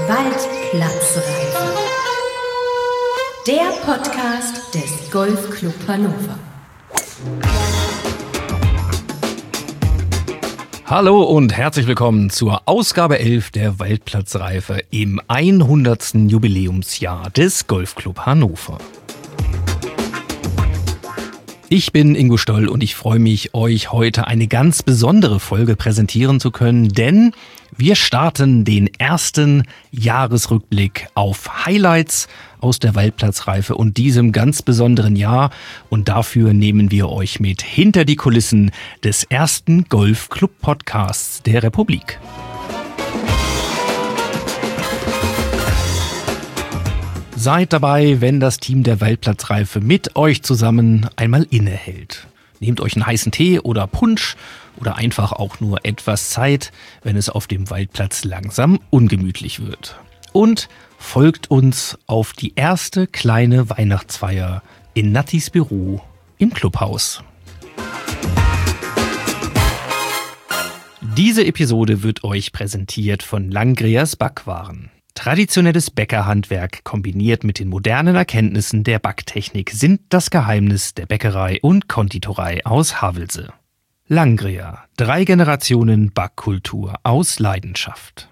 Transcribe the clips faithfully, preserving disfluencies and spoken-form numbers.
Waldplatzreife. Der Podcast des Golfclub Hannover. Hallo und herzlich willkommen zur Ausgabe elf der Waldplatzreife im hundertsten Jubiläumsjahr des Golfclub Hannover. Ich bin Ingo Stoll und ich freue mich, euch heute eine ganz besondere Folge präsentieren zu können, denn wir starten den ersten Jahresrückblick auf Highlights aus der Waldplatzreife und diesem ganz besonderen Jahr. Und dafür nehmen wir euch mit hinter die Kulissen des ersten Golfclub-Podcasts der Republik. Seid dabei, wenn das Team der Waldplatzreife mit euch zusammen einmal innehält. Nehmt euch einen heißen Tee oder Punsch oder einfach auch nur etwas Zeit, wenn es auf dem Waldplatz langsam ungemütlich wird. Und folgt uns auf die erste kleine Weihnachtsfeier in Nattis Büro im Clubhaus. Diese Episode wird euch präsentiert von Langreas Backwaren. Traditionelles Bäckerhandwerk kombiniert mit den modernen Erkenntnissen der Backtechnik sind das Geheimnis der Bäckerei und Konditorei aus Havelse. Langrea, drei Generationen Backkultur aus Leidenschaft.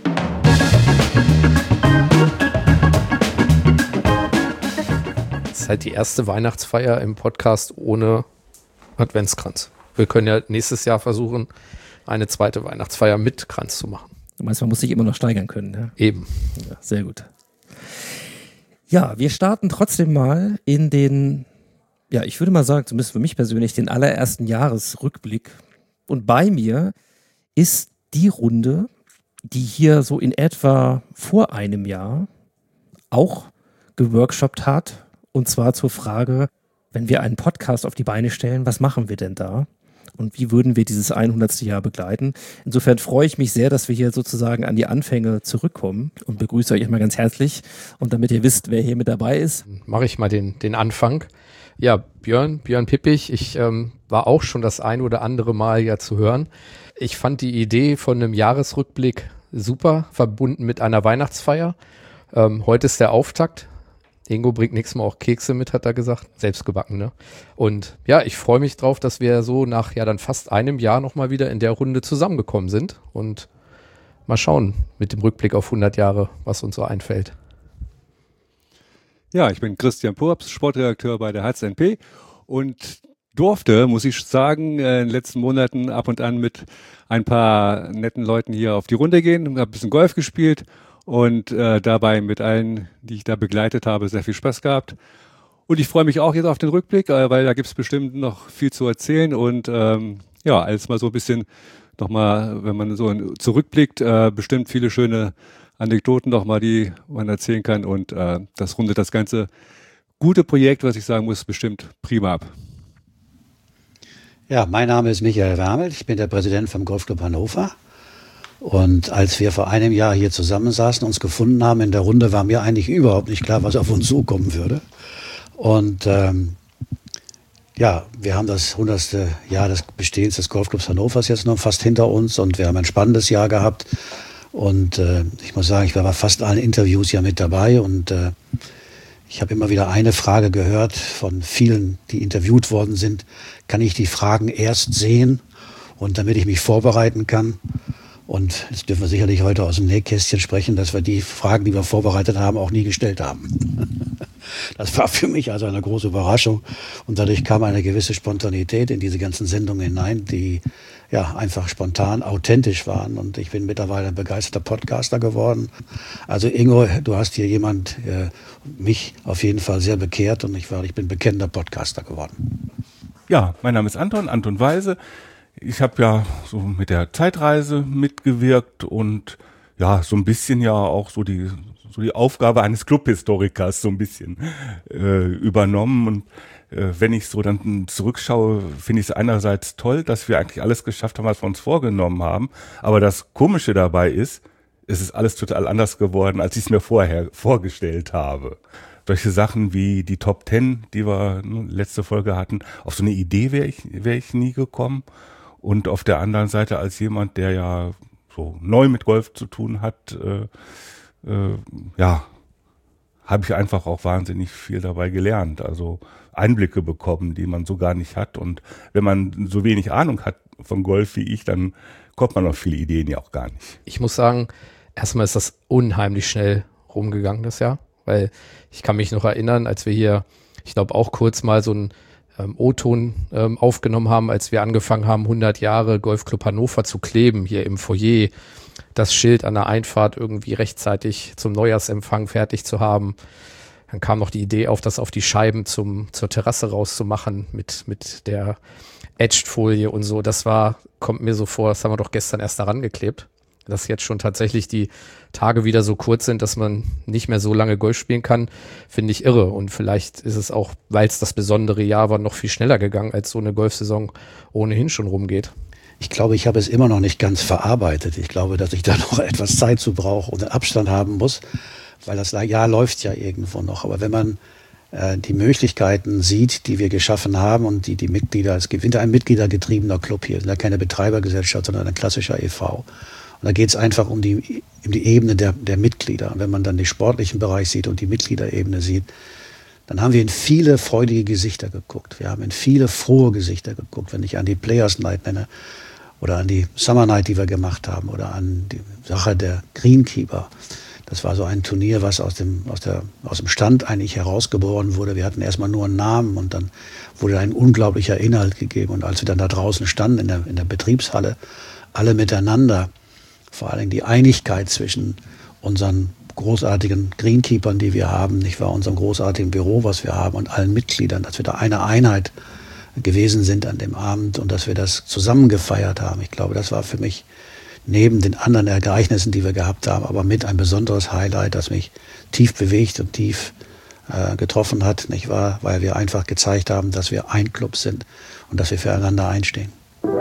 Das ist halt die erste Weihnachtsfeier im Podcast ohne Adventskranz. Wir können ja nächstes Jahr versuchen, eine zweite Weihnachtsfeier mit Kranz zu machen. Du meinst, man muss sich immer noch steigern können, ja? Eben. Ja, sehr gut. Ja, wir starten trotzdem mal in den, ja, ich würde mal sagen, zumindest für mich persönlich, den allerersten Jahresrückblick. Und bei mir ist die Runde, die hier so in etwa vor einem Jahr auch geworkshoppt hat. Und zwar zur Frage, wenn wir einen Podcast auf die Beine stellen, was machen wir denn da? Und wie würden wir dieses hundertste Jahr begleiten? Insofern freue ich mich sehr, dass wir hier sozusagen an die Anfänge zurückkommen und begrüße euch mal ganz herzlich. Und damit ihr wisst, wer hier mit dabei ist, mache ich mal den, den Anfang. Ja, Björn, Björn Pippich, ich ähm, war auch schon das ein oder andere Mal ja zu hören. Ich fand die Idee von einem Jahresrückblick super, verbunden mit einer Weihnachtsfeier. Ähm, heute ist der Auftakt. Ingo bringt nächstes Mal auch Kekse mit, hat er gesagt. Selbstgebacken, ne? Und ja, ich freue mich drauf, dass wir so nach ja dann fast einem Jahr nochmal wieder in der Runde zusammengekommen sind. Und mal schauen mit dem Rückblick auf hundert Jahre, was uns so einfällt. Ja, ich bin Christian Purps, Sportredakteur bei der H Z N P und durfte, muss ich sagen, in den letzten Monaten ab und an mit ein paar netten Leuten hier auf die Runde gehen, habe ein bisschen Golf gespielt. Und äh, dabei mit allen, die ich da begleitet habe, sehr viel Spaß gehabt. Und ich freue mich auch jetzt auf den Rückblick, äh, weil da gibt's bestimmt noch viel zu erzählen. Und ähm, ja, alles mal so ein bisschen nochmal, wenn man so zurückblickt, äh, bestimmt viele schöne Anekdoten nochmal, die man erzählen kann. Und äh, das rundet das ganze gute Projekt, was ich sagen muss, bestimmt prima ab. Ja, mein Name ist Michael Wermelt. Ich bin der Präsident vom Golfclub Hannover. Und als wir vor einem Jahr hier zusammensaßen, uns gefunden haben in der Runde, war mir eigentlich überhaupt nicht klar, was auf uns zukommen würde. Und ähm, ja, wir haben das hundertste Jahr des Bestehens des Golfclubs Hannovers jetzt noch fast hinter uns und wir haben ein spannendes Jahr gehabt. Und äh, ich muss sagen, ich war bei fast allen Interviews ja mit dabei und äh, ich habe immer wieder eine Frage gehört von vielen, die interviewt worden sind. Kann ich die Fragen erst sehen und damit ich mich vorbereiten kann? Und jetzt dürfen wir sicherlich heute aus dem Nähkästchen sprechen, dass wir die Fragen, die wir vorbereitet haben, auch nie gestellt haben. Das war für mich also eine große Überraschung. Und dadurch kam eine gewisse Spontanität in diese ganzen Sendungen hinein, die ja einfach spontan, authentisch waren. Und ich bin mittlerweile ein begeisterter Podcaster geworden. Also Ingo, du hast hier jemand, äh, mich auf jeden Fall sehr bekehrt. Und ich, war, ich bin bekennender Podcaster geworden. Ja, mein Name ist Anton, Anton Weise. Ich habe ja so mit der Zeitreise mitgewirkt und ja, so ein bisschen ja auch so die so die Aufgabe eines Clubhistorikers so ein bisschen äh, übernommen. Und äh, wenn ich so dann zurückschaue, finde ich es einerseits toll, dass wir eigentlich alles geschafft haben, was wir uns vorgenommen haben. Aber das Komische dabei ist, es ist alles total anders geworden, als ich es mir vorher vorgestellt habe. Solche Sachen wie die Top Ten, die wir ne, letzte Folge hatten, auf so eine Idee wäre ich, wäre ich nie gekommen. Und auf der anderen Seite als jemand, der ja so neu mit Golf zu tun hat, äh, äh, ja, habe ich einfach auch wahnsinnig viel dabei gelernt. Also Einblicke bekommen, die man so gar nicht hat. Und wenn man so wenig Ahnung hat von Golf wie ich, dann kommt man auf viele Ideen ja auch gar nicht. Ich muss sagen, erstmal ist das unheimlich schnell rumgegangen das Jahr, weil ich kann mich noch erinnern, als wir hier, ich glaube auch kurz mal so einen ähm, O-Ton ähm, aufgenommen haben, als wir angefangen haben, hundert Jahre Golfclub Hannover zu kleben, hier im Foyer, das Schild an der Einfahrt irgendwie rechtzeitig zum Neujahrsempfang fertig zu haben. Dann kam noch die Idee auf, das auf die Scheiben zum, zur Terrasse rauszumachen mit, mit der Etched-Folie und so. Das war, kommt mir so vor, das haben wir doch gestern erst daran geklebt. Dass jetzt schon tatsächlich die Tage wieder so kurz sind, dass man nicht mehr so lange Golf spielen kann, finde ich irre. Und vielleicht ist es auch, weil es das besondere Jahr war, noch viel schneller gegangen, als so eine Golfsaison ohnehin schon rumgeht. Ich glaube, ich habe es immer noch nicht ganz verarbeitet. Ich glaube, dass ich da noch etwas Zeit zu brauche und einen Abstand haben muss, weil das Jahr läuft ja irgendwo noch. Aber wenn man äh, die Möglichkeiten sieht, die wir geschaffen haben und die die Mitglieder, es gibt ein mitgliedergetriebener Club hier, sind ja keine Betreibergesellschaft, sondern ein klassischer E V. Und da geht es einfach um die, um die Ebene der, der Mitglieder. Und wenn man dann den sportlichen Bereich sieht und die Mitgliederebene sieht, dann haben wir in viele freudige Gesichter geguckt. Wir haben in viele frohe Gesichter geguckt, wenn ich an die Players Night nenne oder an die Summer Night, die wir gemacht haben oder an die Sache der Greenkeeper. Das war so ein Turnier, was aus dem, aus der, aus dem Stand eigentlich herausgeboren wurde. Wir hatten erstmal nur einen Namen und dann wurde ein unglaublicher Inhalt gegeben. Und als wir dann da draußen standen in der, in der Betriebshalle, alle miteinander, vor allem die Einigkeit zwischen unseren großartigen Greenkeepern, die wir haben, nicht wahr, unserem großartigen Büro, was wir haben und allen Mitgliedern, dass wir da eine Einheit gewesen sind an dem Abend und dass wir das zusammen gefeiert haben. Ich glaube, das war für mich neben den anderen Ereignissen, die wir gehabt haben, aber mit ein besonderes Highlight, das mich tief bewegt und tief äh, getroffen hat, nicht wahr, weil wir einfach gezeigt haben, dass wir ein Club sind und dass wir füreinander einstehen.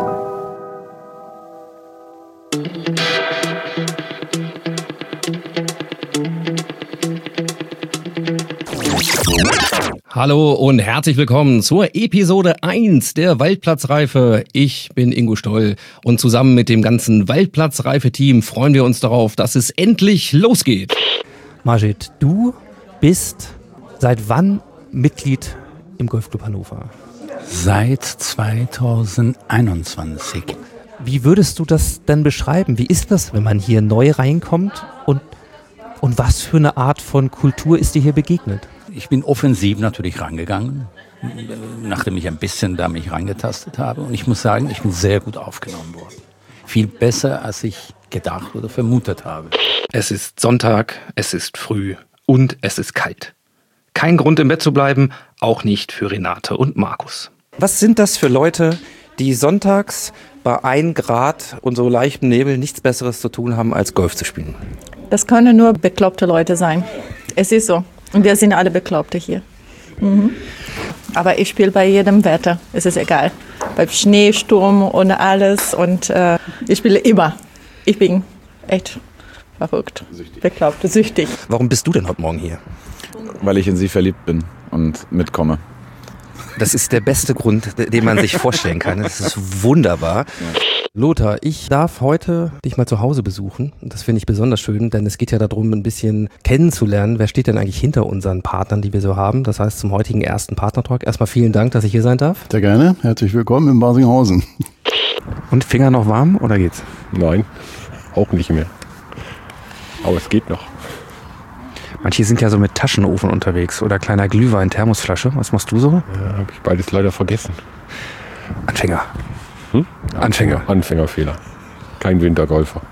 Hallo und herzlich willkommen zur Episode eins der Waldplatzreife. Ich bin Ingo Stoll und zusammen mit dem ganzen Waldplatzreife-Team freuen wir uns darauf, dass es endlich losgeht. Majid, du bist seit wann Mitglied im Golfclub Hannover? Seit zweitausendeinundzwanzig. Wie würdest du das denn beschreiben? Wie ist das, wenn man hier neu reinkommt? Und, und was für eine Art von Kultur ist dir hier begegnet? Ich bin offensiv natürlich rangegangen, nachdem ich ein bisschen da mich reingetastet habe. Und ich muss sagen, ich bin sehr gut aufgenommen worden. Viel besser, als ich gedacht oder vermutet habe. Es ist Sonntag, es ist früh und es ist kalt. Kein Grund im Bett zu bleiben, auch nicht für Renate und Markus. Was sind das für Leute, die sonntags bei ein Grad und so leichtem Nebel nichts Besseres zu tun haben, als Golf zu spielen? Das können nur bekloppte Leute sein. Es ist so. Und wir sind alle Bekloppte hier. Mhm. Aber ich spiele bei jedem Wetter. Es ist egal. Beim Schneesturm und alles. Und äh, ich spiele immer. Ich bin echt verrückt. Süchtig. Bekloppt, süchtig. Warum bist du denn heute Morgen hier? Weil ich in sie verliebt bin und mitkomme. Das ist der beste Grund, den man sich vorstellen kann. Das ist wunderbar. Ja. Lothar, ich darf heute dich mal zu Hause besuchen. Und das finde ich besonders schön, denn es geht ja darum, ein bisschen kennenzulernen. Wer steht denn eigentlich hinter unseren Partnern, die wir so haben? Das heißt, zum heutigen ersten Partnertalk. Erstmal vielen Dank, dass ich hier sein darf. Sehr gerne. Herzlich willkommen in Barsinghausen. Und Finger noch warm oder geht's? Nein, auch nicht mehr. Aber es geht noch. Manche sind ja so mit Taschenofen unterwegs oder kleiner Glühwein, Thermosflasche. Was machst du so? Ja, habe ich beides leider vergessen. Anfänger. Hm? Anfänger. Anfängerfehler. Kein Wintergolfer.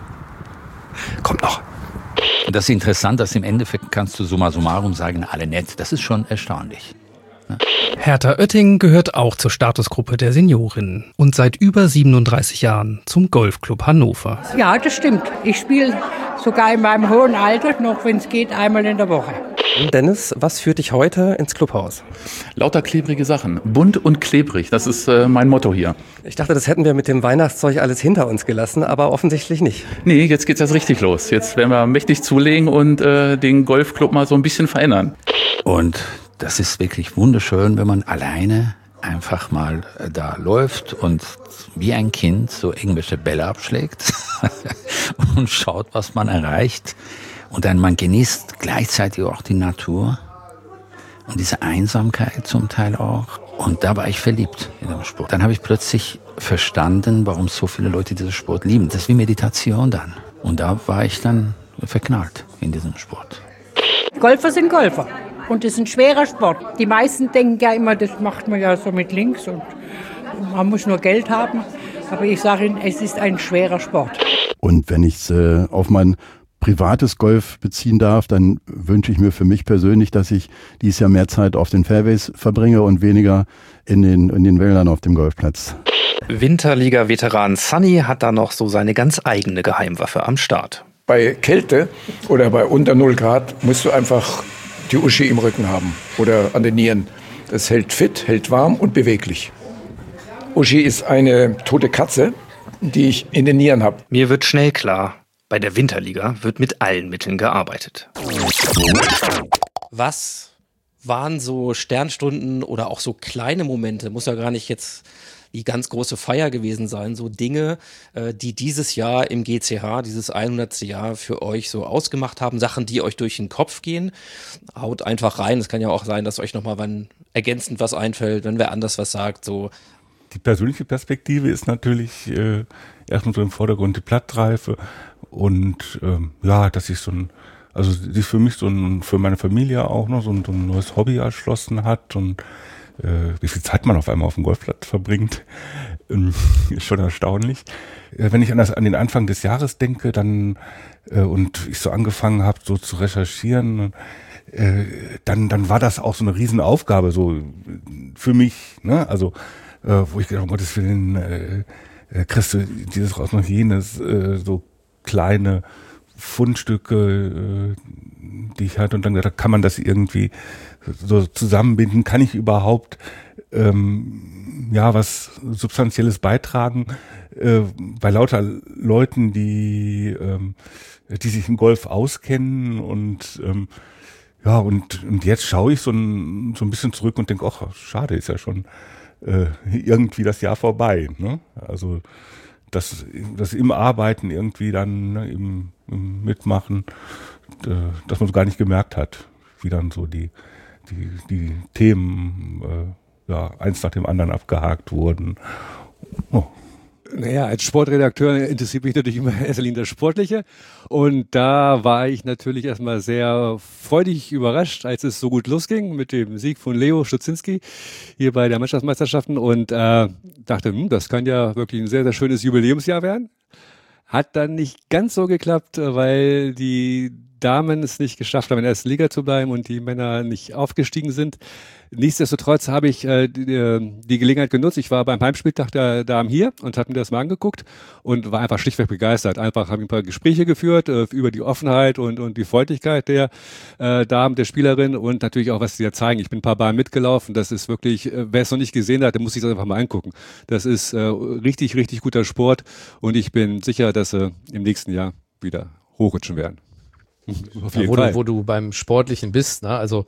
Kommt noch. Das ist interessant, dass im Endeffekt kannst du summa summarum sagen, alle nett. Das ist schon erstaunlich. Ne? Hertha Oetting gehört auch zur Statusgruppe der Seniorinnen und seit über siebenunddreißig Jahren zum Golfclub Hannover. Ja, das stimmt. Ich spiele sogar in meinem hohen Alter noch, wenn es geht, einmal in der Woche. Dennis, was führt dich heute ins Clubhaus? Lauter klebrige Sachen. Bunt und klebrig, das ist äh, mein Motto hier. Ich dachte, das hätten wir mit dem Weihnachtszeug alles hinter uns gelassen, aber offensichtlich nicht. Nee, jetzt geht's erst richtig los. Jetzt werden wir mächtig zulegen und äh, den Golfclub mal so ein bisschen verändern. Und das ist wirklich wunderschön, wenn man alleine einfach mal äh, da läuft und wie ein Kind so irgendwelche Bälle abschlägt und schaut, was man erreicht. Und dann man genießt gleichzeitig auch die Natur und diese Einsamkeit zum Teil auch. Und da war ich verliebt in den Sport. Dann habe ich plötzlich verstanden, warum so viele Leute diesen Sport lieben. Das ist wie Meditation dann. Und da war ich dann verknallt in diesem Sport. Golfer sind Golfer und das ist ein schwerer Sport. Die meisten denken ja immer, das macht man ja so mit links und man muss nur Geld haben. Aber ich sage Ihnen, es ist ein schwerer Sport. Und wenn ich es äh, auf mein privates Golf beziehen darf, dann wünsche ich mir für mich persönlich, dass ich dieses Jahr mehr Zeit auf den Fairways verbringe und weniger in den, in den Wäldern auf dem Golfplatz. Winterliga-Veteran Sunny hat da noch so seine ganz eigene Geheimwaffe am Start. Bei Kälte oder bei unter null Grad musst du einfach die Uschi im Rücken haben oder an den Nieren. Das hält fit, hält warm und beweglich. Uschi ist eine tote Katze, die ich in den Nieren habe. Mir wird schnell klar, bei der Winterliga wird mit allen Mitteln gearbeitet. Was waren so Sternstunden oder auch so kleine Momente, muss ja gar nicht jetzt die ganz große Feier gewesen sein, so Dinge, die dieses Jahr im G C H, dieses hundertste Jahr für euch so ausgemacht haben, Sachen, die euch durch den Kopf gehen? Haut einfach rein, es kann ja auch sein, dass euch nochmal wann ergänzend was einfällt, wenn wer anders was sagt, so. Die persönliche Perspektive ist natürlich äh, erstmal so im Vordergrund die Plattreife und ähm, ja, dass ich so ein, also sich für mich so ein, für meine Familie auch noch so ein, so ein neues Hobby erschlossen hat und äh, wie viel Zeit man auf einmal auf dem Golfplatz verbringt, ähm, ist schon erstaunlich. Äh, wenn ich an, das, an den Anfang des Jahres denke, dann äh, und ich so angefangen habe, so zu recherchieren, äh, dann dann war das auch so eine Riesenaufgabe so für mich, ne? Also Äh, wo ich gedacht habe, um Gottes Willen, äh, äh, kriegst du dieses raus noch jenes, äh, so kleine Fundstücke, äh, die ich hatte und dann gedacht, kann man das irgendwie so zusammenbinden, kann ich überhaupt ähm, ja was Substanzielles beitragen, äh, bei lauter Leuten, die ähm, die sich im Golf auskennen und ähm, ja und und jetzt schaue ich so ein so ein bisschen zurück und denke, ach, schade, ist ja schon Äh, irgendwie das Jahr vorbei, ne? Also das, das im Arbeiten irgendwie dann, ne, im, im Mitmachen, äh, dass man so gar nicht gemerkt hat, wie dann so die die die Themen äh, ja eins nach dem anderen abgehakt wurden. Oh. Naja, als Sportredakteur interessiert mich natürlich immer in erster Linie das Sportliche. Und da war ich natürlich erstmal sehr freudig überrascht, als es so gut losging mit dem Sieg von Leo Stutzinski hier bei der Mannschaftsmeisterschaften und äh, dachte, hm, das kann ja wirklich ein sehr, sehr schönes Jubiläumsjahr werden. Hat dann nicht ganz so geklappt, weil die Damen es nicht geschafft haben, in der ersten Liga zu bleiben und die Männer nicht aufgestiegen sind. Nichtsdestotrotz habe ich äh, die, die Gelegenheit genutzt. Ich war beim Heimspieltag der Damen hier und habe mir das mal angeguckt und war einfach schlichtweg begeistert. Einfach habe ich ein paar Gespräche geführt äh, über die Offenheit und, und die Freundlichkeit der äh, Damen, der Spielerin und natürlich auch, was sie da zeigen. Ich bin ein paar Bahnen mitgelaufen. Das ist wirklich, äh, wer es noch nicht gesehen hat, der muss sich das einfach mal angucken. Das ist äh, richtig, richtig guter Sport und ich bin sicher, dass sie äh, im nächsten Jahr wieder hochrutschen werden. Auf jeden ja, wo, Fall. Du, wo du beim Sportlichen bist, ne? Also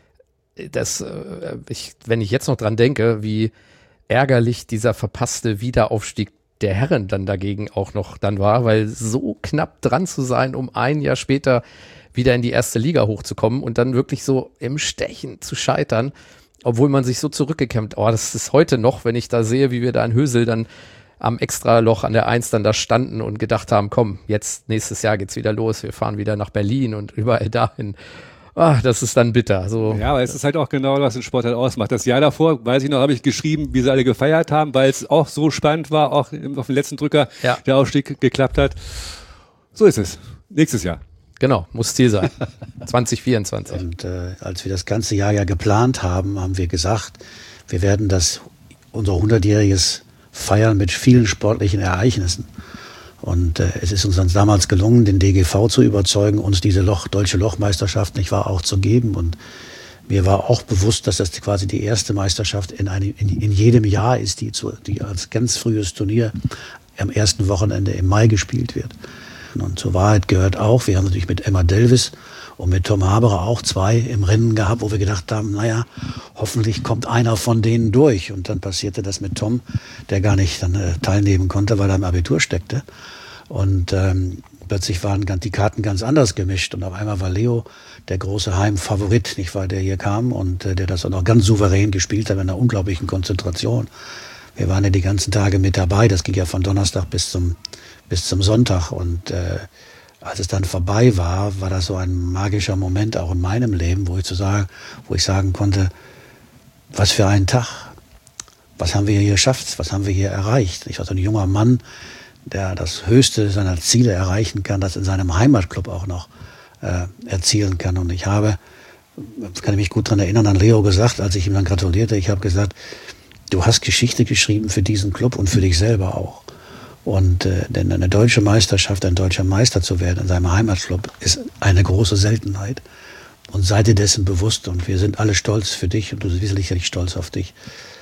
das, äh, ich, wenn ich jetzt noch dran denke, wie ärgerlich dieser verpasste Wiederaufstieg der Herren dann dagegen auch noch dann war, weil so knapp dran zu sein, um ein Jahr später wieder in die erste Liga hochzukommen und dann wirklich so im Stechen zu scheitern, obwohl man sich so zurückgekämpft. Oh, das ist heute noch, wenn ich da sehe, wie wir da in Hösel dann am Extraloch an der Eins dann da standen und gedacht haben, komm, jetzt nächstes Jahr geht's wieder los, wir fahren wieder nach Berlin und überall dahin. Ah, das ist dann bitter. So. Ja, aber es ist halt auch genau, was den Sport halt ausmacht. Das Jahr davor, weiß ich noch, habe ich geschrieben, wie sie alle gefeiert haben, weil es auch so spannend war, auch auf den letzten Drücker ja. der Aufstieg geklappt hat. So ist es. Nächstes Jahr. Genau, muss Ziel sein. zwanzig vierundzwanzig. Und äh, als wir das ganze Jahr ja geplant haben, haben wir gesagt, wir werden das unser hundertjähriges feiern mit vielen sportlichen Ereignissen. Und äh, es ist uns dann damals gelungen, den D G V zu überzeugen, uns diese Loch, deutsche Lochmeisterschaft nicht wahr auch zu geben. Und mir war auch bewusst, dass das quasi die erste Meisterschaft in, einem, in, in jedem Jahr ist, die, zu, die als ganz frühes Turnier am ersten Wochenende im Mai gespielt wird. Und zur Wahrheit gehört auch, wir haben natürlich mit Emma Delvis und mit Tom Haberer auch zwei im Rennen gehabt, wo wir gedacht haben, naja, hoffentlich kommt einer von denen durch. Und dann passierte das mit Tom, der gar nicht dann äh, teilnehmen konnte, weil er im Abitur steckte. Und ähm, plötzlich waren die Karten ganz anders gemischt und auf einmal war Leo der große Heimfavorit, nicht wahr, der hier kam und äh, der das dann auch ganz souverän gespielt hat mit einer unglaublichen Konzentration. Wir waren ja die ganzen Tage mit dabei, das ging ja von Donnerstag bis zum, bis zum Sonntag und äh, als es dann vorbei war, war das so ein magischer Moment auch in meinem Leben, wo ich zu sagen, wo ich sagen konnte, was für ein Tag, was haben wir hier geschafft, was haben wir hier erreicht. Ich war so ein junger Mann, der das Höchste seiner Ziele erreichen kann, das in seinem Heimatclub auch noch äh, erzielen kann. Und ich habe, das kann ich mich gut daran erinnern, an Leo gesagt, als ich ihm dann gratulierte, ich habe gesagt, du hast Geschichte geschrieben für diesen Club und für dich selber auch. Und äh, denn eine deutsche Meisterschaft, ein deutscher Meister zu werden in seinem Heimatclub, ist eine große Seltenheit. Und sei dir dessen bewusst und wir sind alle stolz für dich und du bist sicherlich stolz auf dich.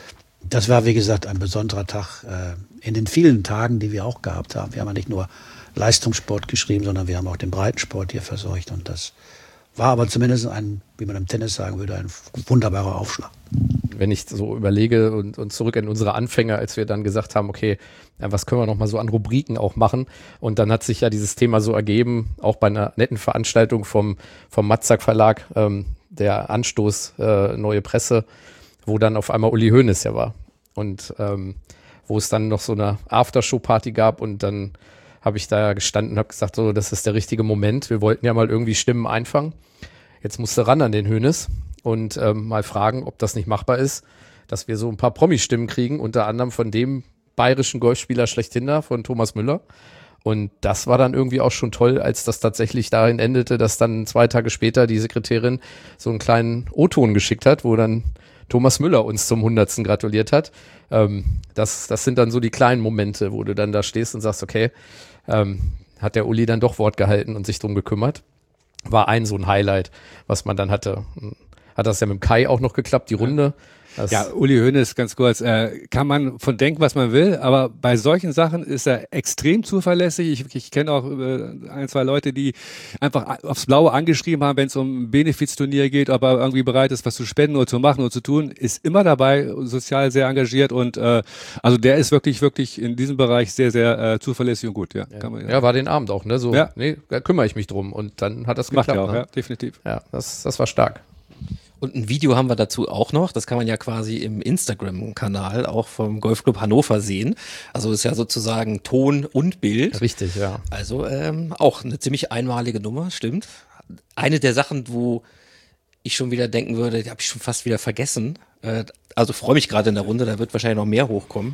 Das war, wie gesagt, ein besonderer Tag äh, in den vielen Tagen, die wir auch gehabt haben. Wir haben ja nicht nur Leistungssport geschrieben, sondern wir haben auch den Breitensport hier versorgt. Und das war aber zumindest ein, wie man im Tennis sagen würde, ein wunderbarer Aufschlag. Wenn ich so überlege und, und zurück in unsere Anfänge, als wir dann gesagt haben, okay, ja, was können wir noch mal so an Rubriken auch machen? Und dann hat sich ja dieses Thema so ergeben, auch bei einer netten Veranstaltung vom, vom Matzak Verlag, ähm, der Anstoß äh, Neue Presse, wo dann auf einmal Uli Hoeneß ja war. Und ähm, wo es dann noch so eine Aftershow-Party gab und dann habe ich da gestanden und habe gesagt, so, das ist der richtige Moment. Wir wollten ja mal irgendwie Stimmen einfangen. Jetzt musste ran an den Hoeneß und ähm, mal fragen, ob das nicht machbar ist, dass wir so ein paar Promi-Stimmen kriegen, unter anderem von dem bayerischen Golfspieler schlechthin da, von Thomas Müller. Und das war dann irgendwie auch schon toll, als das tatsächlich darin endete, dass dann zwei Tage später die Sekretärin so einen kleinen O-Ton geschickt hat, wo dann Thomas Müller uns zum hundertsten gratuliert hat. Ähm, das, das sind dann so die kleinen Momente, wo du dann da stehst und sagst, okay, ähm, hat der Uli dann doch Wort gehalten und sich drum gekümmert. War ein so ein Highlight, was man dann hatte. Hat das ja mit dem Kai auch noch geklappt, die Runde. Das ja, Uli Hoeneß, ganz kurz, äh, kann man von denken, was man will, aber bei solchen Sachen ist er extrem zuverlässig. Ich, ich kenne auch äh, ein, zwei Leute, die einfach aufs Blaue angeschrieben haben, wenn es um ein Benefizturnier geht, ob er irgendwie bereit ist, was zu spenden oder zu machen oder zu tun, ist immer dabei, sozial sehr engagiert und äh, also der ist wirklich, wirklich in diesem Bereich sehr, sehr äh, zuverlässig und gut. Ja, ja. Kann man, ja. ja, war den Abend auch, ne? So, ja. nee, da kümmere ich mich drum und dann hat das Macht geklappt. er auch, ne? ja, definitiv. Ja, das, das war stark. Und ein Video haben wir dazu auch noch. Das kann man ja quasi im Instagram-Kanal auch vom Golfclub Hannover sehen. Also ist ja sozusagen Ton und Bild. Richtig, ja. Also ähm, auch eine ziemlich einmalige Nummer, stimmt. Eine der Sachen, wo ich schon wieder denken würde, die habe ich schon fast wieder vergessen. Äh, also freue mich gerade in der Runde, da wird wahrscheinlich noch mehr hochkommen.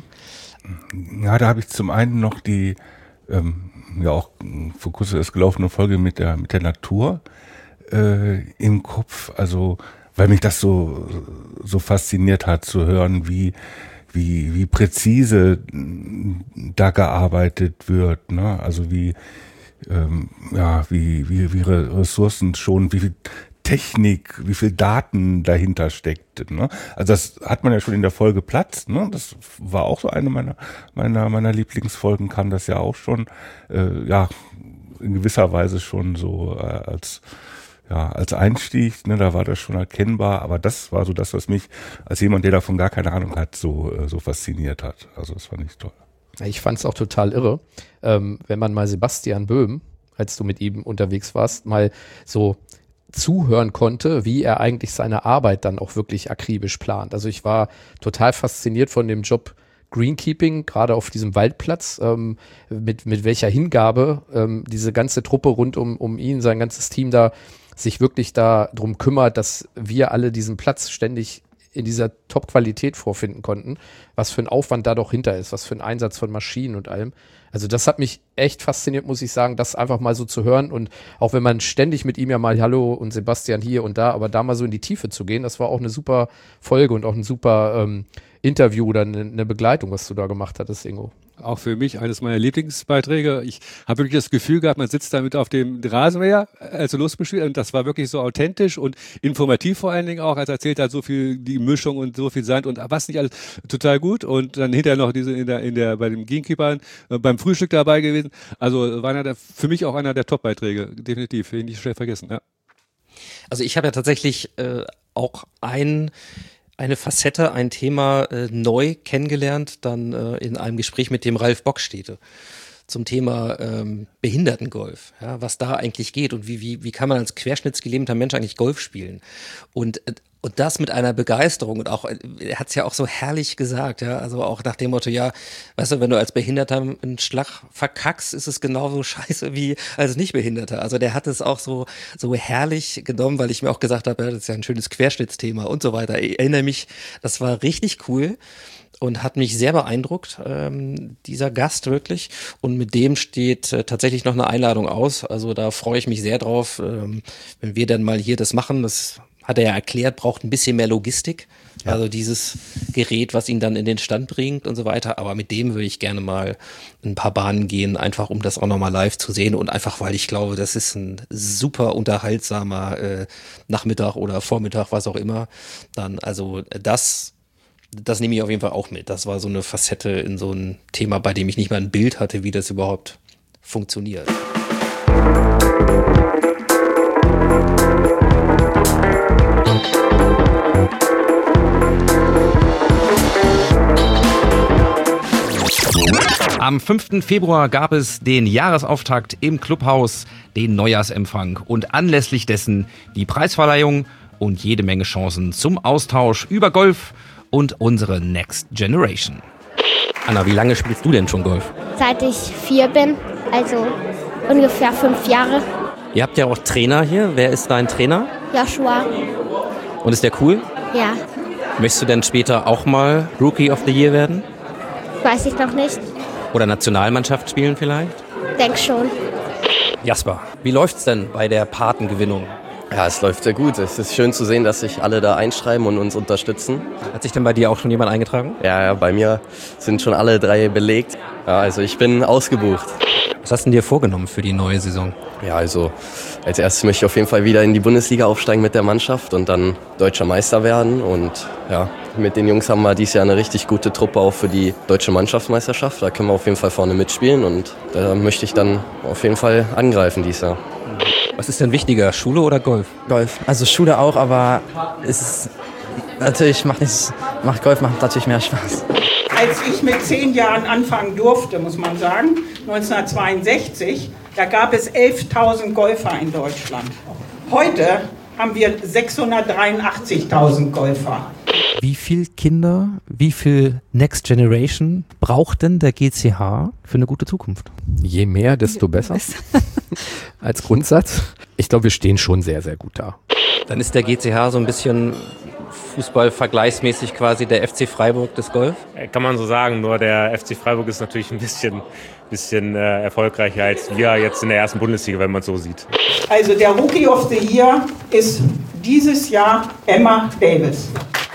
Ja, da habe ich zum einen noch die, ähm, ja auch vor kurzem erst gelaufene Folge mit der mit der Natur äh, im Kopf. Also weil mich das so so fasziniert hat zu hören, wie wie wie präzise da gearbeitet wird, ne? Also wie ähm, ja wie wie wie Ressourcen schon, wie viel Technik, wie viel Daten dahinter steckt, ne? Also das hat man ja schon in der Folge Platz, ne? Das war auch so eine meiner meiner meiner Lieblingsfolgen, kam das ja auch schon äh, ja in gewisser Weise schon so äh, als ja, als Einstieg, ne, da war das schon erkennbar, aber das war so das, was mich als jemand, der davon gar keine Ahnung hat, so, so fasziniert hat. Also das fand ich toll. Ich fand es auch total irre, ähm, wenn man mal Sebastian Böhm, als du mit ihm unterwegs warst, mal so zuhören konnte, wie er eigentlich seine Arbeit dann auch wirklich akribisch plant. Also ich war total fasziniert von dem Job Greenkeeping, gerade auf diesem Waldplatz, ähm, mit, mit welcher Hingabe ähm, diese ganze Truppe rund um, um ihn, sein ganzes Team da sich wirklich da drum kümmert, dass wir alle diesen Platz ständig in dieser Top-Qualität vorfinden konnten, was für ein Aufwand da doch hinter ist, was für ein Einsatz von Maschinen und allem. Also das hat mich echt fasziniert, muss ich sagen, das einfach mal so zu hören und auch wenn man ständig mit ihm ja mal Hallo und Sebastian hier und da, aber da mal so in die Tiefe zu gehen, das war auch eine super Folge und auch ein super ähm, Interview oder eine, eine Begleitung, was du da gemacht hattest, Ingo. Auch für mich eines meiner Lieblingsbeiträge. Ich habe wirklich das Gefühl gehabt, man sitzt damit auf dem Rasenmäher, also losgespielt und das war wirklich so authentisch und informativ vor allen Dingen auch, als er erzählt hat, so viel die Mischung und so viel Sand und was nicht alles, total gut und dann hinterher noch diese in der in der bei dem Greenkeepern äh, beim Frühstück dabei gewesen. Also war einer der, für mich auch einer der Top-Beiträge, definitiv, will ich nicht schnell vergessen. Ja. Also ich habe ja tatsächlich äh, auch ein eine Facette, ein Thema äh, neu kennengelernt, dann äh, in einem Gespräch mit dem Ralf Bockstede. zum Thema ähm, Behindertengolf, ja, was da eigentlich geht und wie, wie, wie kann man als querschnittsgelähmter Mensch eigentlich Golf spielen. Und Und das mit einer Begeisterung und auch, er hat es ja auch so herrlich gesagt, ja, also auch nach dem Motto, ja, weißt du, wenn du als Behinderter einen Schlag verkackst, ist es genauso scheiße wie als Nichtbehinderter. Also der hat es auch so, so herrlich genommen, weil ich mir auch gesagt habe, ja, das ist ja ein schönes Querschnittsthema und so weiter. Ich erinnere mich, das war richtig cool und hat mich sehr beeindruckt, ähm, dieser Gast wirklich. Und mit dem steht äh, tatsächlich noch eine Einladung aus. Also da freue ich mich sehr drauf, ähm, wenn wir dann mal hier das machen, das hat er ja erklärt, braucht ein bisschen mehr Logistik. Ja. Also dieses Gerät, was ihn dann in den Stand bringt und so weiter. Aber mit dem würde ich gerne mal ein paar Bahnen gehen, einfach um das auch nochmal live zu sehen. Und einfach, weil ich glaube, das ist ein super unterhaltsamer äh, Nachmittag oder Vormittag, was auch immer. Dann, also das, das nehme ich auf jeden Fall auch mit. Das war so eine Facette in so ein Thema, bei dem ich nicht mal ein Bild hatte, wie das überhaupt funktioniert. Am fünften Februar gab es den Jahresauftakt im Clubhaus, den Neujahrsempfang und anlässlich dessen die Preisverleihung und jede Menge Chancen zum Austausch über Golf und unsere Next Generation. Anna, wie lange spielst du denn schon Golf? Seit ich vier bin, also ungefähr fünf Jahre. Ihr habt ja auch Trainer hier. Wer ist dein Trainer? Joshua. Und ist der cool? Ja. Möchtest du denn später auch mal Rookie of the Year werden? Weiß ich noch nicht. Oder Nationalmannschaft spielen vielleicht? Denk schon. Jasper, wie läuft's denn bei der Patengewinnung? Ja, es läuft sehr gut. Es ist schön zu sehen, dass sich alle da einschreiben und uns unterstützen. Hat sich denn bei dir auch schon jemand eingetragen? Ja, ja, bei mir sind schon alle drei belegt. Ja, also ich bin ausgebucht. Was hast du dir vorgenommen für die neue Saison? Ja, also als erstes möchte ich auf jeden Fall wieder in die Bundesliga aufsteigen mit der Mannschaft und dann deutscher Meister werden. Und ja, mit den Jungs haben wir dieses Jahr eine richtig gute Truppe auch für die deutsche Mannschaftsmeisterschaft. Da können wir auf jeden Fall vorne mitspielen und da möchte ich dann auf jeden Fall angreifen dieses Jahr. Was ist denn wichtiger, Schule oder Golf? Golf. Also Schule auch, aber es ist natürlich macht nicht, macht Golf macht natürlich mehr Spaß. Als ich mit zehn Jahren anfangen durfte, muss man sagen, neunzehnhundertzweiundsechzig, da gab es elftausend Golfer in Deutschland. Heute haben wir sechshundertdreiundachtzigtausend Golfer. Wie viele Kinder, wie viel Next Generation braucht denn der G C H für eine gute Zukunft? Je mehr, desto besser. Als Grundsatz. Ich glaube, wir stehen schon sehr, sehr gut da. Dann ist der G C H so ein bisschen Fußball-vergleichsmäßig quasi der F C Freiburg des Golf? Kann man so sagen, nur der F C Freiburg ist natürlich ein bisschen, bisschen äh, erfolgreicher als wir jetzt in der ersten Bundesliga, wenn man es so sieht. Also der Rookie of the Year ist dieses Jahr Emma Davis.